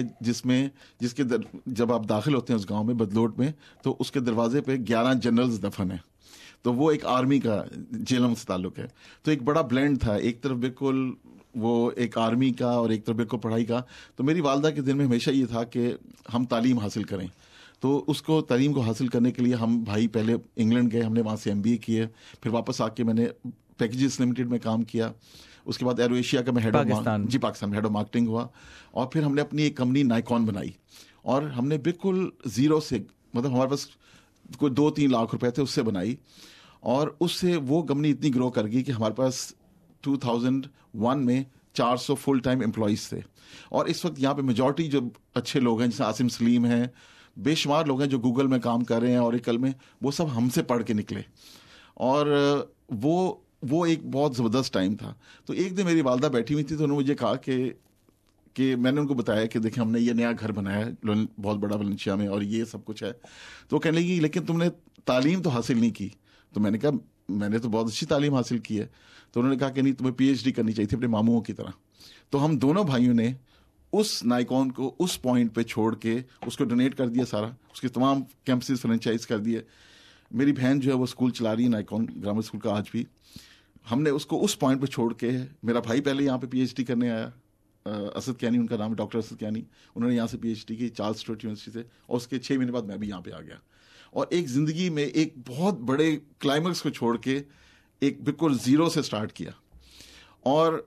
جس کے جب آپ داخل ہوتے ہیں اس گاؤں میں بدلوٹ میں, تو اس کے دروازے پہ 11 جنرلز دفن ہیں. تو وہ ایک آرمی کا جیلم سے تعلق ہے. تو ایک بڑا بلینڈ تھا, ایک طرف بالکل وہ ایک آرمی کا اور ایک طرف بالکل پڑھائی کا. تو میری والدہ کے دل میں ہمیشہ یہ تھا کہ ہم تعلیم حاصل کریں. تو اس کو تعلیم کو حاصل کرنے کے لیے ہم بھائی پہلے انگلینڈ گئے, ہم نے وہاں سے MBA کیے. پھر واپس آ کے میں نے پیکیجز لمیٹڈ میں کام کیا. اس کے بعد ایرو ایشیا کا میں پاکستان میں ہیڈ آف مارکیٹنگ ہوا. اور پھر ہم نے اپنی ایک کمپنی نائکون بنائی اور ہم نے بالکل زیرو سے, مطلب ہمارے پاس کوئی 2-3 لاکھ روپے تھے, اس سے بنائی. اور اس سے وہ کمپنی اتنی گرو کر گئی کہ ہمارے پاس 2001 میں 400 فل ٹائم امپلائیز تھے. اور اس وقت یہاں پہ میجورٹی جو اچھے لوگ ہیں, جیسے عاصم سلیم ہیں, بے شمار لوگ ہیں جو گوگل میں کام کر رہے ہیں, اوریکل میں, وہ سب ہم سے پڑھ کے نکلے. اور وہ ایک بہت زبردست ٹائم تھا. تو ایک دن میری والدہ بیٹھی ہوئی تھی, تو انہوں نے مجھے کہا کہ میں نے ان کو بتایا کہ دیکھیں ہم نے یہ نیا گھر بنایا ہے بہت بڑا ویلنسیا میں اور یہ سب کچھ ہے. تو وہ کہنے لگی لیکن تم نے تعلیم تو حاصل نہیں کی. تو میں نے کہا میں نے تو بہت اچھی تعلیم حاصل کی ہے. تو انہوں نے کہا کہ نہیں تمہیں پی ایچ ڈی کرنی چاہیے تھی اپنے ماموں کی طرح. تو ہم دونوں بھائیوں نے اس نائکون کو اس پوائنٹ پہ چھوڑ کے اس کو ڈونیٹ کر دیا سارا, اس کے تمام کیمپسز فرینچائز کر دیے. میری بہن جو ہے وہ اسکول چلا رہی ہے نائکون گرامر اسکول کا آج بھی. ہم نے اس کو اس پوائنٹ پہ چھوڑ کے, میرا بھائی پہلے یہاں پہ پی ایچ ڈی کرنے آیا, اسد کیانی ان کا نام ہے, ڈاکٹر اسد کیانی, انہوں نے یہاں سے پی ایچ ڈی کی چارلس اسٹورٹ یونیورسٹی سے, اور اس کے 6 مہینے بعد میں بھی یہاں پہ آ گیا. اور ایک زندگی میں ایک بہت بڑے کلائمیکس کو چھوڑ کے ایک بالکل زیرو سے سٹارٹ کیا, اور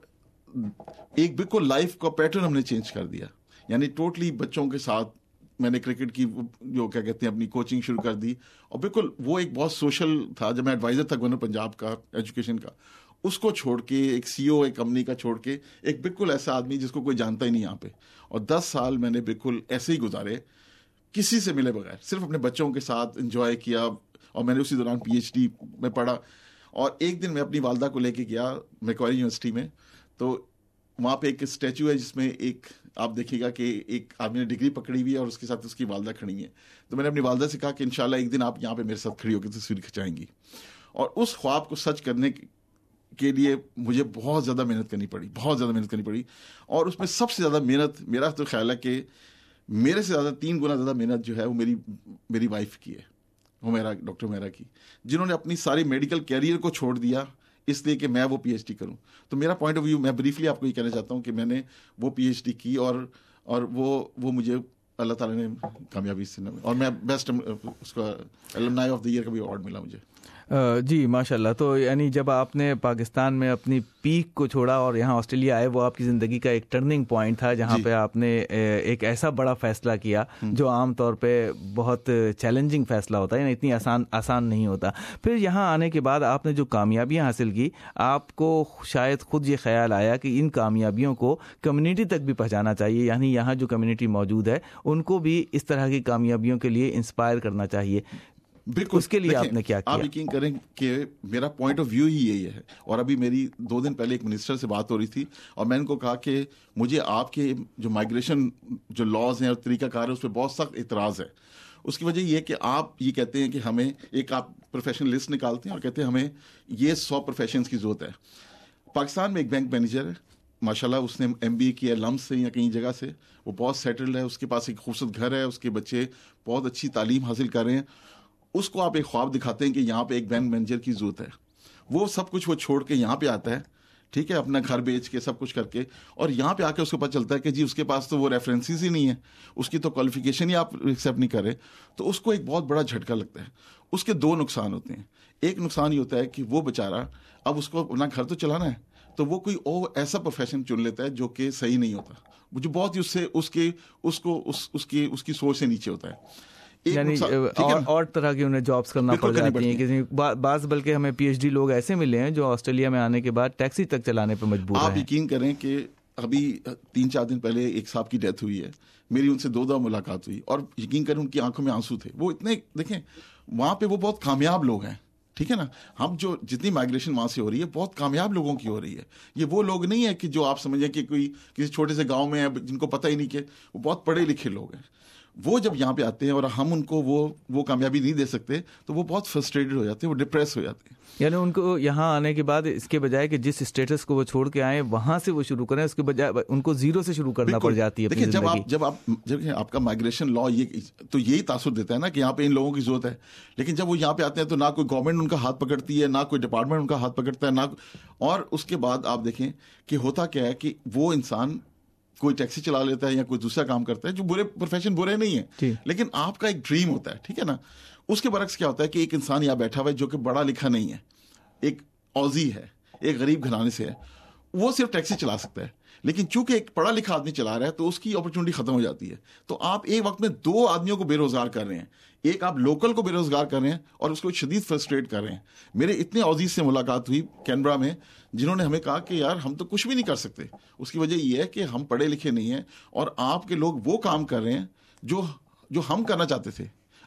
ایک بالکل لائف کا پیٹرن ہم نے چینج کر دیا. یعنی ٹوٹلی بچوں کے ساتھ میں نے کرکٹ کی جو کیا کہتے ہیں اپنی کوچنگ شروع کر دی, اور بالکل وہ ایک بہت سوشل تھا. جب میں ایڈوائزر تھا گورنر پنجاب کا ایجوکیشن کا, اس کو چھوڑ کے ایک سی او ایک کمپنی کا چھوڑ کے ایک بالکل ایسا آدمی جس کو کوئی جانتا ہی نہیں یہاں پہ, اور 10 سال میں نے بالکل ایسے ہی گزارے کسی سے ملے بغیر, صرف اپنے بچوں کے ساتھ انجوائے کیا. اور میں نے اسی دوران پی ایچ ڈی میں پڑھا. اور ایک دن میں اپنی والدہ کو لے کے گیا میکواری یونیورسٹی میں, تو وہاں پہ ایک اسٹیچو ہے جس میں ایک آپ دیکھیے گا کہ ایک آدمی نے ڈگری پکڑی ہوئی ہے اور اس کے ساتھ اس کی والدہ کھڑی ہے. تو میں نے اپنی والدہ سے کہا کہ انشاءاللہ ایک دن آپ یہاں پہ میرے ساتھ کھڑی ہو کے تصویر کھنچائیں گی. اور اس خواب کو سچ کرنے کے لیے مجھے بہت زیادہ محنت کرنی پڑی, اور اس میں سب سے زیادہ محنت میرا تو خیال ہے کہ میرے سے زیادہ 3 گنا زیادہ محنت جو ہے وہ میری وائف کی ہے, ڈاکٹر میرا کی, جنہوں نے اپنی ساری میڈیکل کیریئر کو چھوڑ دیا اس لیے کہ میں وہ پی ایچ ڈی کروں. تو میرا پوائنٹ آف ویو, میں بریفلی آپ کو یہ کہنا چاہتا ہوں کہ میں نے وہ پی ایچ ڈی کی, اور وہ مجھے اللہ تعالیٰ نے کامیابی سے, اور میں بیسٹ اس کا المنائی آف دا ایئر کا بھی ایوارڈ ملا مجھے. جی ماشاء اللہ. تو یعنی جب آپ نے پاکستان میں اپنی پیک کو چھوڑا اور یہاں آسٹریلیا آئے, وہ آپ کی زندگی کا ایک ٹرننگ پوائنٹ تھا جہاں پہ آپ نے ایک ایسا بڑا فیصلہ کیا جو عام طور پہ بہت چیلنجنگ فیصلہ ہوتا ہے, اتنی آسان نہیں ہوتا. پھر یہاں آنے کے بعد آپ نے جو کامیابیاں حاصل کی, آپ کو شاید خود یہ خیال آیا کہ ان کامیابیوں کو کمیونٹی تک بھی پہنچانا چاہیے, یعنی یہاں جو کمیونٹی موجود ہے ان کو بھی اس طرح کی کامیابیوں کے لیے انسپائر کرنا چاہیے. بالکل, اس کے لیے آپ نے کیا کیا؟ آپ یقین کریں کہ میرا پوائنٹ آف ویو ہی یہی ہے. اور ابھی میری 2 دن پہلے ایک منسٹر سے بات ہو رہی تھی, اور میں ان کو کہا کہ مجھے آپ کے جو مائگریشن جو لاز ہیں اور طریقہ کار ہے اس پہ بہت سخت اعتراض ہے. اس کی وجہ یہ ہے کہ آپ یہ کہتے ہیں کہ ہمیں ایک آپ پروفیشنل لسٹ نکالتے ہیں اور کہتے ہیں ہمیں یہ 100 پروفیشنز کی ضرورت ہے. پاکستان میں ایک بینک مینیجر ہے ماشاءاللہ, اس نے MBA کیا لمس سے یا کہیں جگہ سے, وہ بہت سیٹلڈ ہے, اس کے پاس ایک خوبصورت گھر ہے, اس کے بچے بہت اچھی تعلیم حاصل کر رہے ہیں. اس کو آپ ایک خواب دکھاتے ہیں کہ یہاں پہ ایک بینک مینیجر کی ضرورت ہے. وہ سب کچھ وہ چھوڑ کے یہاں پہ آتا ہے, ٹھیک ہے, اپنا گھر بیچ کے سب کچھ کر کے, اور یہاں پہ آ کے اس کو پتہ چلتا ہے کہ جی اس کے پاس تو وہ ریفرنسز ہی نہیں ہے, اس کی تو کوالیفیکیشن ہی آپ ایکسیپٹ نہیں کر رہے. تو اس کو ایک بہت بڑا جھٹکا لگتا ہے. اس کے 2 نقصان ہوتے ہیں. ایک نقصان یہ ہوتا ہے کہ وہ بیچارہ اب اس کو اپنا گھر تو چلانا ہے, تو وہ کوئی اور ایسا پروفیشن چن لیتا ہے جو کہ صحیح نہیں ہوتا, جو بہت ہی اس کی سوچ سے نیچے ہوتا ہے. یعنی اور طرح کی انہیں جابس کرنا پڑ جاتی ہیں. کسی بعض بلکہ ہمیں پی ایچ ڈی لوگ ایسے ملے ہیں جو آسٹریلیا میں آنے کے بعد ٹیکسی تک چلانے پہ مجبور ہیں. آپ یقین کریں کہ ابھی 3-4 دن پہلے ایک صاحب کی ڈیتھ ہوئی ہے, میری ان سے 2 دفعہ ملاقات ہوئی, اور یقین کریں ان کی آنکھوں میں آنسو تھے. وہ اتنے دیکھیں وہاں پہ وہ بہت کامیاب لوگ ہیں, ٹھیک ہے نا. ہم جو جتنی مائگریشن وہاں سے ہو رہی ہے بہت کامیاب لوگوں کی ہو رہی ہے. یہ وہ لوگ نہیں ہے کہ جو آپ سمجھیں کہ کوئی کسی چھوٹے سے گاؤں میں ہے جن کو پتہ ہی نہیں, کہ وہ بہت پڑھے لکھے لوگ ہیں. وہ جب یہاں پہ آتے ہیں اور ہم ان کو وہ کامیابی نہیں دے سکتے تو وہ بہت فرسٹریٹڈ ہو جاتے ہیں, وہ ڈپریس ہو جاتے ہیں. یعنی ان کو یہاں آنے کے بعد اس کے بجائے کہ جس اسٹیٹس کو وہ چھوڑ کے آئیں وہاں سے وہ شروع کریں, اس کے بجائے ان کو زیرو سے شروع کرنا پڑ جاتی ہے. دیکھیں جب آپ کا مائگریشن لا تو یہی تاثر دیتا ہے نا کہ یہاں پہ ان لوگوں کی ضرورت ہے, لیکن جب وہ یہاں پہ آتے ہیں تو نہ کوئی گورنمنٹ ان کا ہاتھ پکڑتی ہے, نہ کوئی ڈپارٹمنٹ ان کا ہاتھ پکڑتا ہے, نہ. اور اس کے بعد آپ دیکھیں کہ ہوتا کیا ہے کہ وہ انسان کوئی ٹیکسی چلا لیتا ہے یا کوئی دوسرا کام کرتا ہے, جو پروفیشن برے نہیں ہیں, لیکن آپ کا ایک ڈریم ہوتا ہے, ٹھیک ہے نا. اس کے برعکس کیا ہوتا ہے کہ ایک انسان یہاں بیٹھا ہوا ہے جو کہ بڑا لکھا نہیں ہے, ایک اوزی ہے, ایک غریب گھرانے سے ہے, وہ صرف ٹیکسی چلا سکتا ہے, لیکن چونکہ ایک پڑھا لکھا آدمی چلا رہا ہے تو اس کی اپرچونٹی ختم ہو جاتی ہے. تو آپ ایک وقت میں 2 آدمیوں کو بے روزگار کر رہے ہیں, ایک آپ لوکل کو بے روزگار کر رہے ہیں اور اس کو شدید فرسٹریٹ کر رہے ہیں. میرے اتنے اوزیز سے ملاقات ہوئی کینبرا میں جنہوں نے ہمیں کہا کہ یار ہم تو کچھ بھی نہیں کر سکتے. اس کی وجہ یہ ہے کہ ہم پڑھے لکھے نہیں ہیں اور آپ کے لوگ وہ کام کر رہے ہیں جو ہم کرنا چاہتے تھے.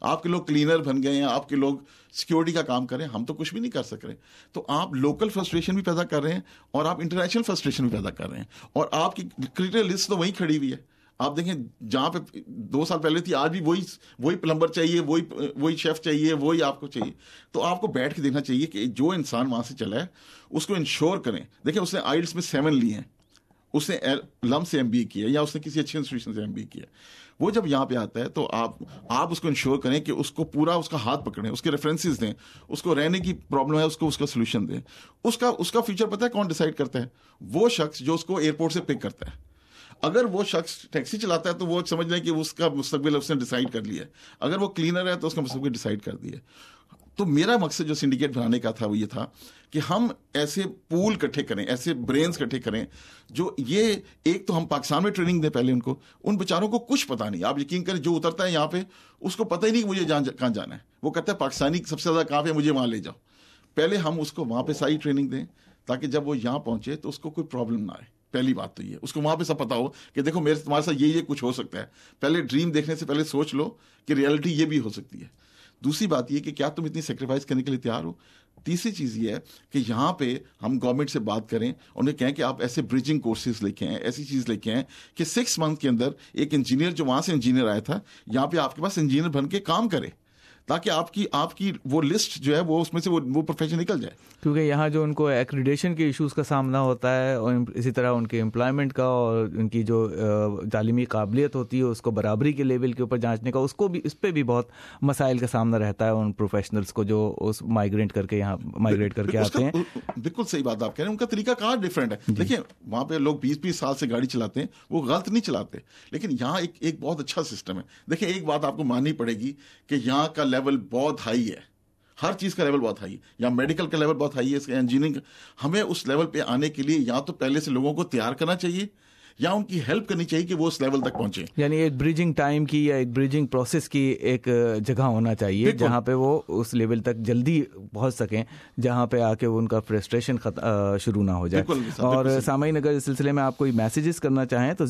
آپ کے لوگ کلینر بن گئے ہیں, آپ کے لوگ سیکورٹی کا کام کریں, ہم تو کچھ بھی نہیں کر سک رہے. تو آپ لوکل فرسٹریشن بھی پیدا کر رہے ہیں اور آپ انٹرنیشنل فرسٹریشن بھی پیدا کر رہے ہیں, اور آپ کی کریٹیکل لسٹ تو وہیں کھڑی ہوئی ہے. آپ دیکھیں جہاں پہ 2 سال پہلے تھی, آج بھی وہی پلمبر چاہیے, وہی شیف چاہیے, وہی آپ کو چاہیے. تو آپ کو بیٹھ کے دیکھنا چاہیے کہ جو انسان وہاں سے چلا ہے اس کو انشور کریں. دیکھیں اس نے آئلٹس میں 7 لیے ہیں, اس نے لم سے MBA کیا یا اس نے کسی اچھے انسٹیٹیوشن سے MBA کیا, وہ جب یہاں پہ آتا ہے تو آپ اس کو انشور کریں کہ اس کو پورا اس کا ہاتھ پکڑیں, اس کے ریفرنسز دیں, اس کو رہنے کی پرابلم ہے اس کا سولوشن دیں. اس کا فیوچر پتہ ہے کون ڈیسائیڈ کرتا ہے؟ وہ شخص جو اس کو ایئرپورٹ سے پک کرتا ہے. اگر وہ شخص ٹیکسی چلاتا ہے تو وہ سمجھ لیں کہ اس کا مستقبل اس نے ڈیسائیڈ کر لیا ہے, اگر وہ کلینر ہے تو اس کا مستقبل ڈیسائیڈ کر دیا. تو میرا مقصد جو سنڈیکیٹ بنانے کا تھا وہ یہ تھا کہ ہم ایسے پول اکٹھے کریں, ایسے برینز اکٹھے کریں جو یہ ایک تو ہم پاکستان میں ٹریننگ دیں پہلے ان بیچاروں کو کچھ پتا نہیں. آپ یقین کریں جو اترتا ہے یہاں پہ اس کو پتہ ہی نہیں کہ مجھے کہاں جانا ہے, وہ کہتا ہے پاکستانی سب سے زیادہ کہاں پہ مجھے وہاں لے جاؤ. پہلے ہم اس کو وہاں پہ ساری ٹریننگ دیں تاکہ جب وہ یہاں پہنچے تو اس کو کوئی پرابلم نہ آئے. پہلی بات تو یہ, اس کو وہاں پہ سب پتا ہو کہ دیکھو تمہارے ساتھ یہ کچھ ہو سکتا ہے. پہلے ڈریم دیکھنے سے پہلے سوچ لو کہ ریئلٹی یہ بھی ہو سکتی ہے. دوسری بات یہ کہ کیا تم اتنی سیکریفائز کرنے کے لیے تیار ہو. تیسری چیز یہ ہے کہ یہاں پہ ہم گورنمنٹ سے بات کریں, انہیں کہیں کہ آپ ایسے بریجنگ کورسز لے کے آئیں, ایسی چیز لے کے آئیں کہ 6 منتھ کے اندر ایک انجینئر جو وہاں سے انجینئر آیا تھا یہاں پہ آپ کے پاس انجینئر بن کے کام کرے, تاکہ آپ کی وہ لسٹ جو ہے وہ اس میں سے وہ پروفیشن نکل جائے. کیونکہ یہاں جو ان کو ایکریڈیشن کے ایشوز کا سامنا ہوتا ہے, اور اسی طرح ان کے امپلائمنٹ کا اور ان کی جو تعلیمی قابلیت ہوتی ہے اس کو برابری کے لیول کے اوپر جانچنے کا, اس پہ بھی بہت مسائل کا سامنا رہتا ہے ان پروفیشنلز کو جو اس مائیگریٹ کر کے آتے ہیں. بالکل صحیح بات آپ کہہ رہے ہیں, ان کا طریقہ کار ڈفرینٹ ہے. دیکھیں وہاں پہ لوگ 20 سال سے گاڑی چلاتے ہیں, وہ غلط نہیں چلاتے, لیکن یہاں ایک بہت اچھا سسٹم ہے. دیکھیں ایک بات آپ کو ماننی پڑے گی کہ یہاں کا لیول بہت ہائی ہے, ہر چیز کا لیول بہت ہائی ہے. یا میڈیکل کا لیول بہت ہائی ہے, اس کا انجینئرنگ. ہمیں اس لیول پہ آنے کے لیے یا تو پہلے سے لوگوں کو تیار کرنا چاہیے یا ان کی ہیلپ کرنی چاہیے کہ وہ اس لیول تک پہنچے. یعنی ایک بریجنگ ٹائم کی یا ایک بریجنگ پروسیس کی ایک جگہ ہونا چاہیے جہاں پہ وہ اس لیول تک جلدی پہنچ سکیں, جہاں پہ آ کے ان کا فرسٹریشن شروع نہ ہو جائے. اور سامعین اگر اس سلسلے میں آپ کوئی میسیجز کرنا چاہیں تو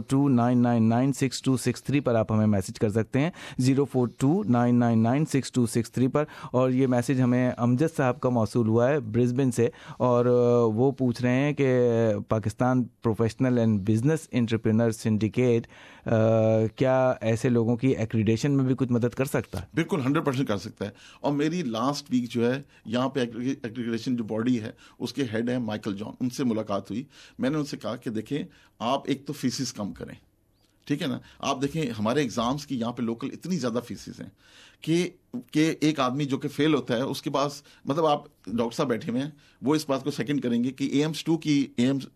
0429996263 پر آپ ہمیں میسج کر سکتے ہیں, 0429996263 پر. اور یہ میسج ہمیں امجد صاحب کا موصول ہوا ہے برسبن سے, اور وہ پوچھ رہے ہیں کہ Pakistan professional and business entrepreneur syndicate کیا ایسے لوگوں کی ایکریڈیشن میں بھی کچھ مدد کر سکتا ہے؟ بالکل 100% کر سکتا ہے. اور میری لاسٹ ویک جو ہے یہاں پہ ایکریڈیشن جو باڈی ہے اس کے ہیڈ ہیں مائیکل جان, ان سے ملاقات ہوئی. میں نے ان سے کہا کہ دیکھیں آپ ایک تو فیسز کم کریں, ٹھیک ہے نا. آپ دیکھیں ہمارے ایگزامس کی یہاں پہ لوکل اتنی زیادہ فیسز ہیں کہ ایک آدمی جو کہ فیل ہوتا ہے اس کے پاس, مطلب آپ ڈاکٹر صاحب بیٹھے ہوئے ہیں, وہ اس بات کو سیکنڈ کریں گے کہ AMC2 کی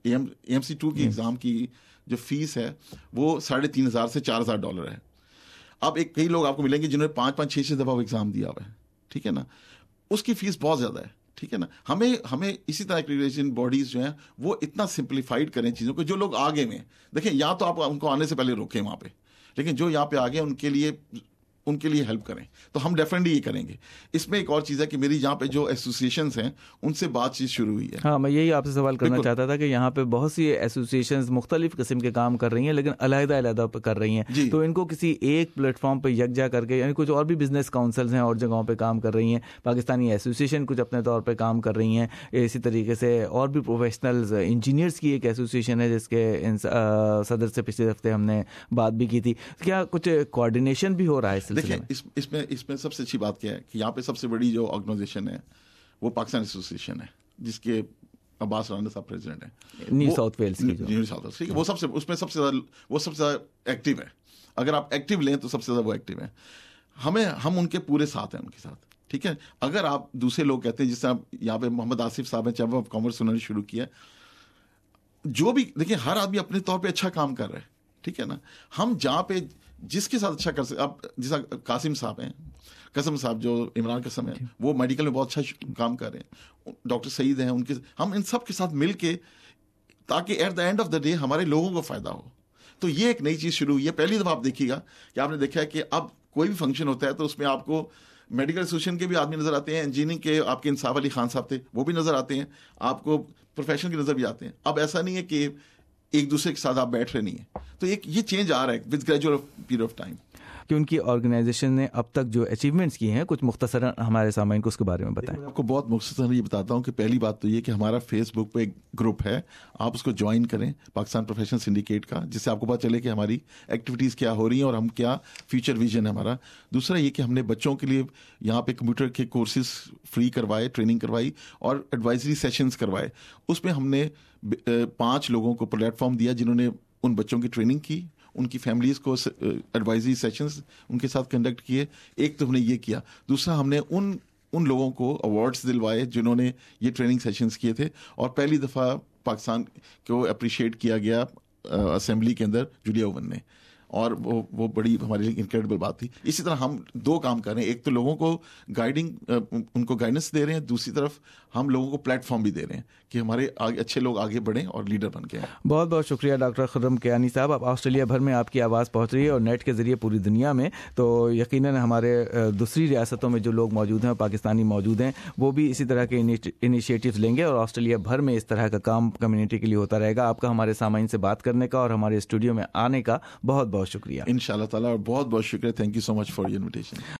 ایگزام کی جو فیس ہے وہ $3,500 سے $4,000 ہے. اب کئی لوگ آپ کو ملیں گے جنہوں نے 5-6 دفعہ وہ ایگزام دیا ہوا ہے, ٹھیک ہے نا. اس کی فیس بہت زیادہ ہے, ٹھیک ہے نا. ہمیں اسی طرح ایکریڈیشن باڈیز جو ہیں وہ اتنا سمپلیفائڈ کریں چیزوں کو. جو لوگ آگے میں دیکھیں, یا تو آپ ان کو آنے سے پہلے روکیں وہاں پہ, لیکن جو یہاں پہ آگے ان کے لیے ہیلپ کریں. تو ہم ڈیفینیٹلی یہ کریں گے. اس میں ایک اور چیز ہے کہ میری یہاں پہ جو ایسوسیشنز ہیں ان سے بات چیت شروع ہوئی ہے. ہاں, میں یہی آپ سے سوال کرنا چاہتا تھا کہ یہاں پہ بہت سی ایسوسیشنز مختلف قسم کے کام کر رہی ہیں لیکن علیحدہ کر رہی ہیں. تو ان کو کسی ایک پلیٹ فارم پہ یکجا کر کے, یعنی کچھ اور بھی بزنس کاؤنسلز ہیں اور جگہوں پہ کام کر رہی ہیں, پاکستانی ایسوسیشن کچھ اپنے طور پہ کام کر رہی ہیں, اسی طریقے سے اور بھی پروفیشنلز انجینئرس کی ایک ایسوسیشن ہے جس کے صدر سے پچھلے ہفتے ہم نے بات بھی کی تھی. کیا کچھ کوآرڈینیشن بھی ہو رہا ہے اس سلسلے میں؟ اس میں سب سے اچھی بات کیا ہے کہ یہاں پہ سب سے بڑی جو آرگنائزیشن ہے وہ پاکستان ایسوسیشن ہے, جس کے عباس رانا صاحب پریزیڈنٹ ہیں, نیو ساؤتھ ویلز کی. ٹھیک ہے, وہ سب سے زیادہ ایکٹیو ہے. اگر آپ ایکٹیو لیں تو سب سے زیادہ وہ ایکٹیو ہیں. ہم ان کے پورے ساتھ ہیں, ان کے ساتھ, ٹھیک ہے. اگر آپ دوسرے لوگ کہتے ہیں, جس طرح یہاں پہ محمد آصف صاحب ہیں, چیمبر آف کامرس انہوں نے شروع کیا, جو بھی دیکھیں ہر آدمی اپنے طور پہ اچھا کام کر رہا ہے, ٹھیک ہے نا. ہم جہاں پہ جس کے ساتھ اچھا کر سکتے, اب جیسا قاسم صاحب ہیں, قسم صاحب جو عمران قسم ہیں, وہ میڈیکل میں بہت اچھا کام کر رہے ہیں, ڈاکٹر سعید ہیں, ہم ان سب کے ساتھ مل کے, تاکہ at the end of the day ہمارے لوگوں کو فائدہ ہو. تو یہ ایک نئی چیز شروع ہوئی ہے. پہلی دفعہ آپ دیکھیے گا کہ آپ نے دیکھا ہے کہ اب کوئی بھی فنکشن ہوتا ہے تو اس میں آپ کو میڈیکل ایسوسیشن کے بھی آدمی نظر آتے ہیں, انجینئرنگ کے آپ کے انصاف علی خان صاحب تھے, وہ بھی نظر آتے ہیں, آپ کو پروفیشن کے نظر بھی آتے ہیں. اب ایسا نہیں ہے کہ ایک دوسرے کے ساتھ آپ بیٹھ رہے نہیں ہیں. تو یہ چینج آ رہا ہے with graduate period of time. کہ ان کی آرگنائزیشن نے اب تک جو اچیومنٹس کی ہیں کچھ مختصراً ہمارے سامعین کو اس کے بارے میں بتائیں. میں آپ کو بہت مختصراً یہ بتاتا ہوں کہ پہلی بات تو یہ کہ ہمارا فیس بک پہ ایک گروپ ہے, آپ اس کو جوائن کریں, پاکستان پروفیشنل سنڈیکیٹ کا, جس سے آپ کو پتہ چلے کہ ہماری ایکٹیویٹیز کیا ہو رہی ہیں اور ہم کیا فیوچر ویژن ہے ہمارا. دوسرا یہ کہ ہم نے بچوں کے لیے یہاں پہ کمپیوٹر کے کورسز فری کروائے, ٹریننگ کروائی اور ایڈوائزری سیشنز کروائے. اس میں ہم نے 5 لوگوں کو پلیٹ فارم دیا جنہوں نے ان بچوں کی ٹریننگ کی, ان کی فیملیز کو ایڈوائزری سیشنز ان کے ساتھ کنڈکٹ کیے. ایک تو ہم نے یہ کیا. دوسرا ہم نے ان لوگوں کو ایوارڈز دلوائے جنہوں نے یہ ٹریننگ سیشنز کیے تھے, اور پہلی دفعہ پاکستان کو اپریشیٹ کیا گیا اسمبلی کے اندر جولیا اوون نے, اور وہ بڑی ہمارے لیے انکریڈیبل بات تھی. اسی طرح ہم 2 کام کر رہے ہیں, ایک تو لوگوں کو ان کو گائیڈنس دے رہے ہیں, دوسری طرف ہم لوگوں کو پلیٹ فارم بھی دے رہے ہیں کہ ہمارے اچھے لوگ آگے بڑھیں اور لیڈر بن کے. بہت بہت شکریہ ڈاکٹر خرم کیانی صاحب. اب آسٹریلیا بھر میں آپ کی آواز پہنچ رہی ہے اور نیٹ کے ذریعے پوری دنیا میں, تو یقیناً ہمارے دوسری ریاستوں میں جو لوگ موجود ہیں, پاکستانی موجود ہیں, وہ بھی اسی طرح کے انیشیٹوز لیں گے اور آسٹریلیا بھر میں اس طرح کا کام کمیونٹی کے لیے ہوتا رہے گا. آپ کا ہمارے سامعین سے بات کرنے کا اور ہمارے اسٹوڈیو میں آنے کا بہت بہت شکریہ. ان شاء اللہ تعالیٰ, اور بہت بہت شکریہ. Thank you so much for your invitation.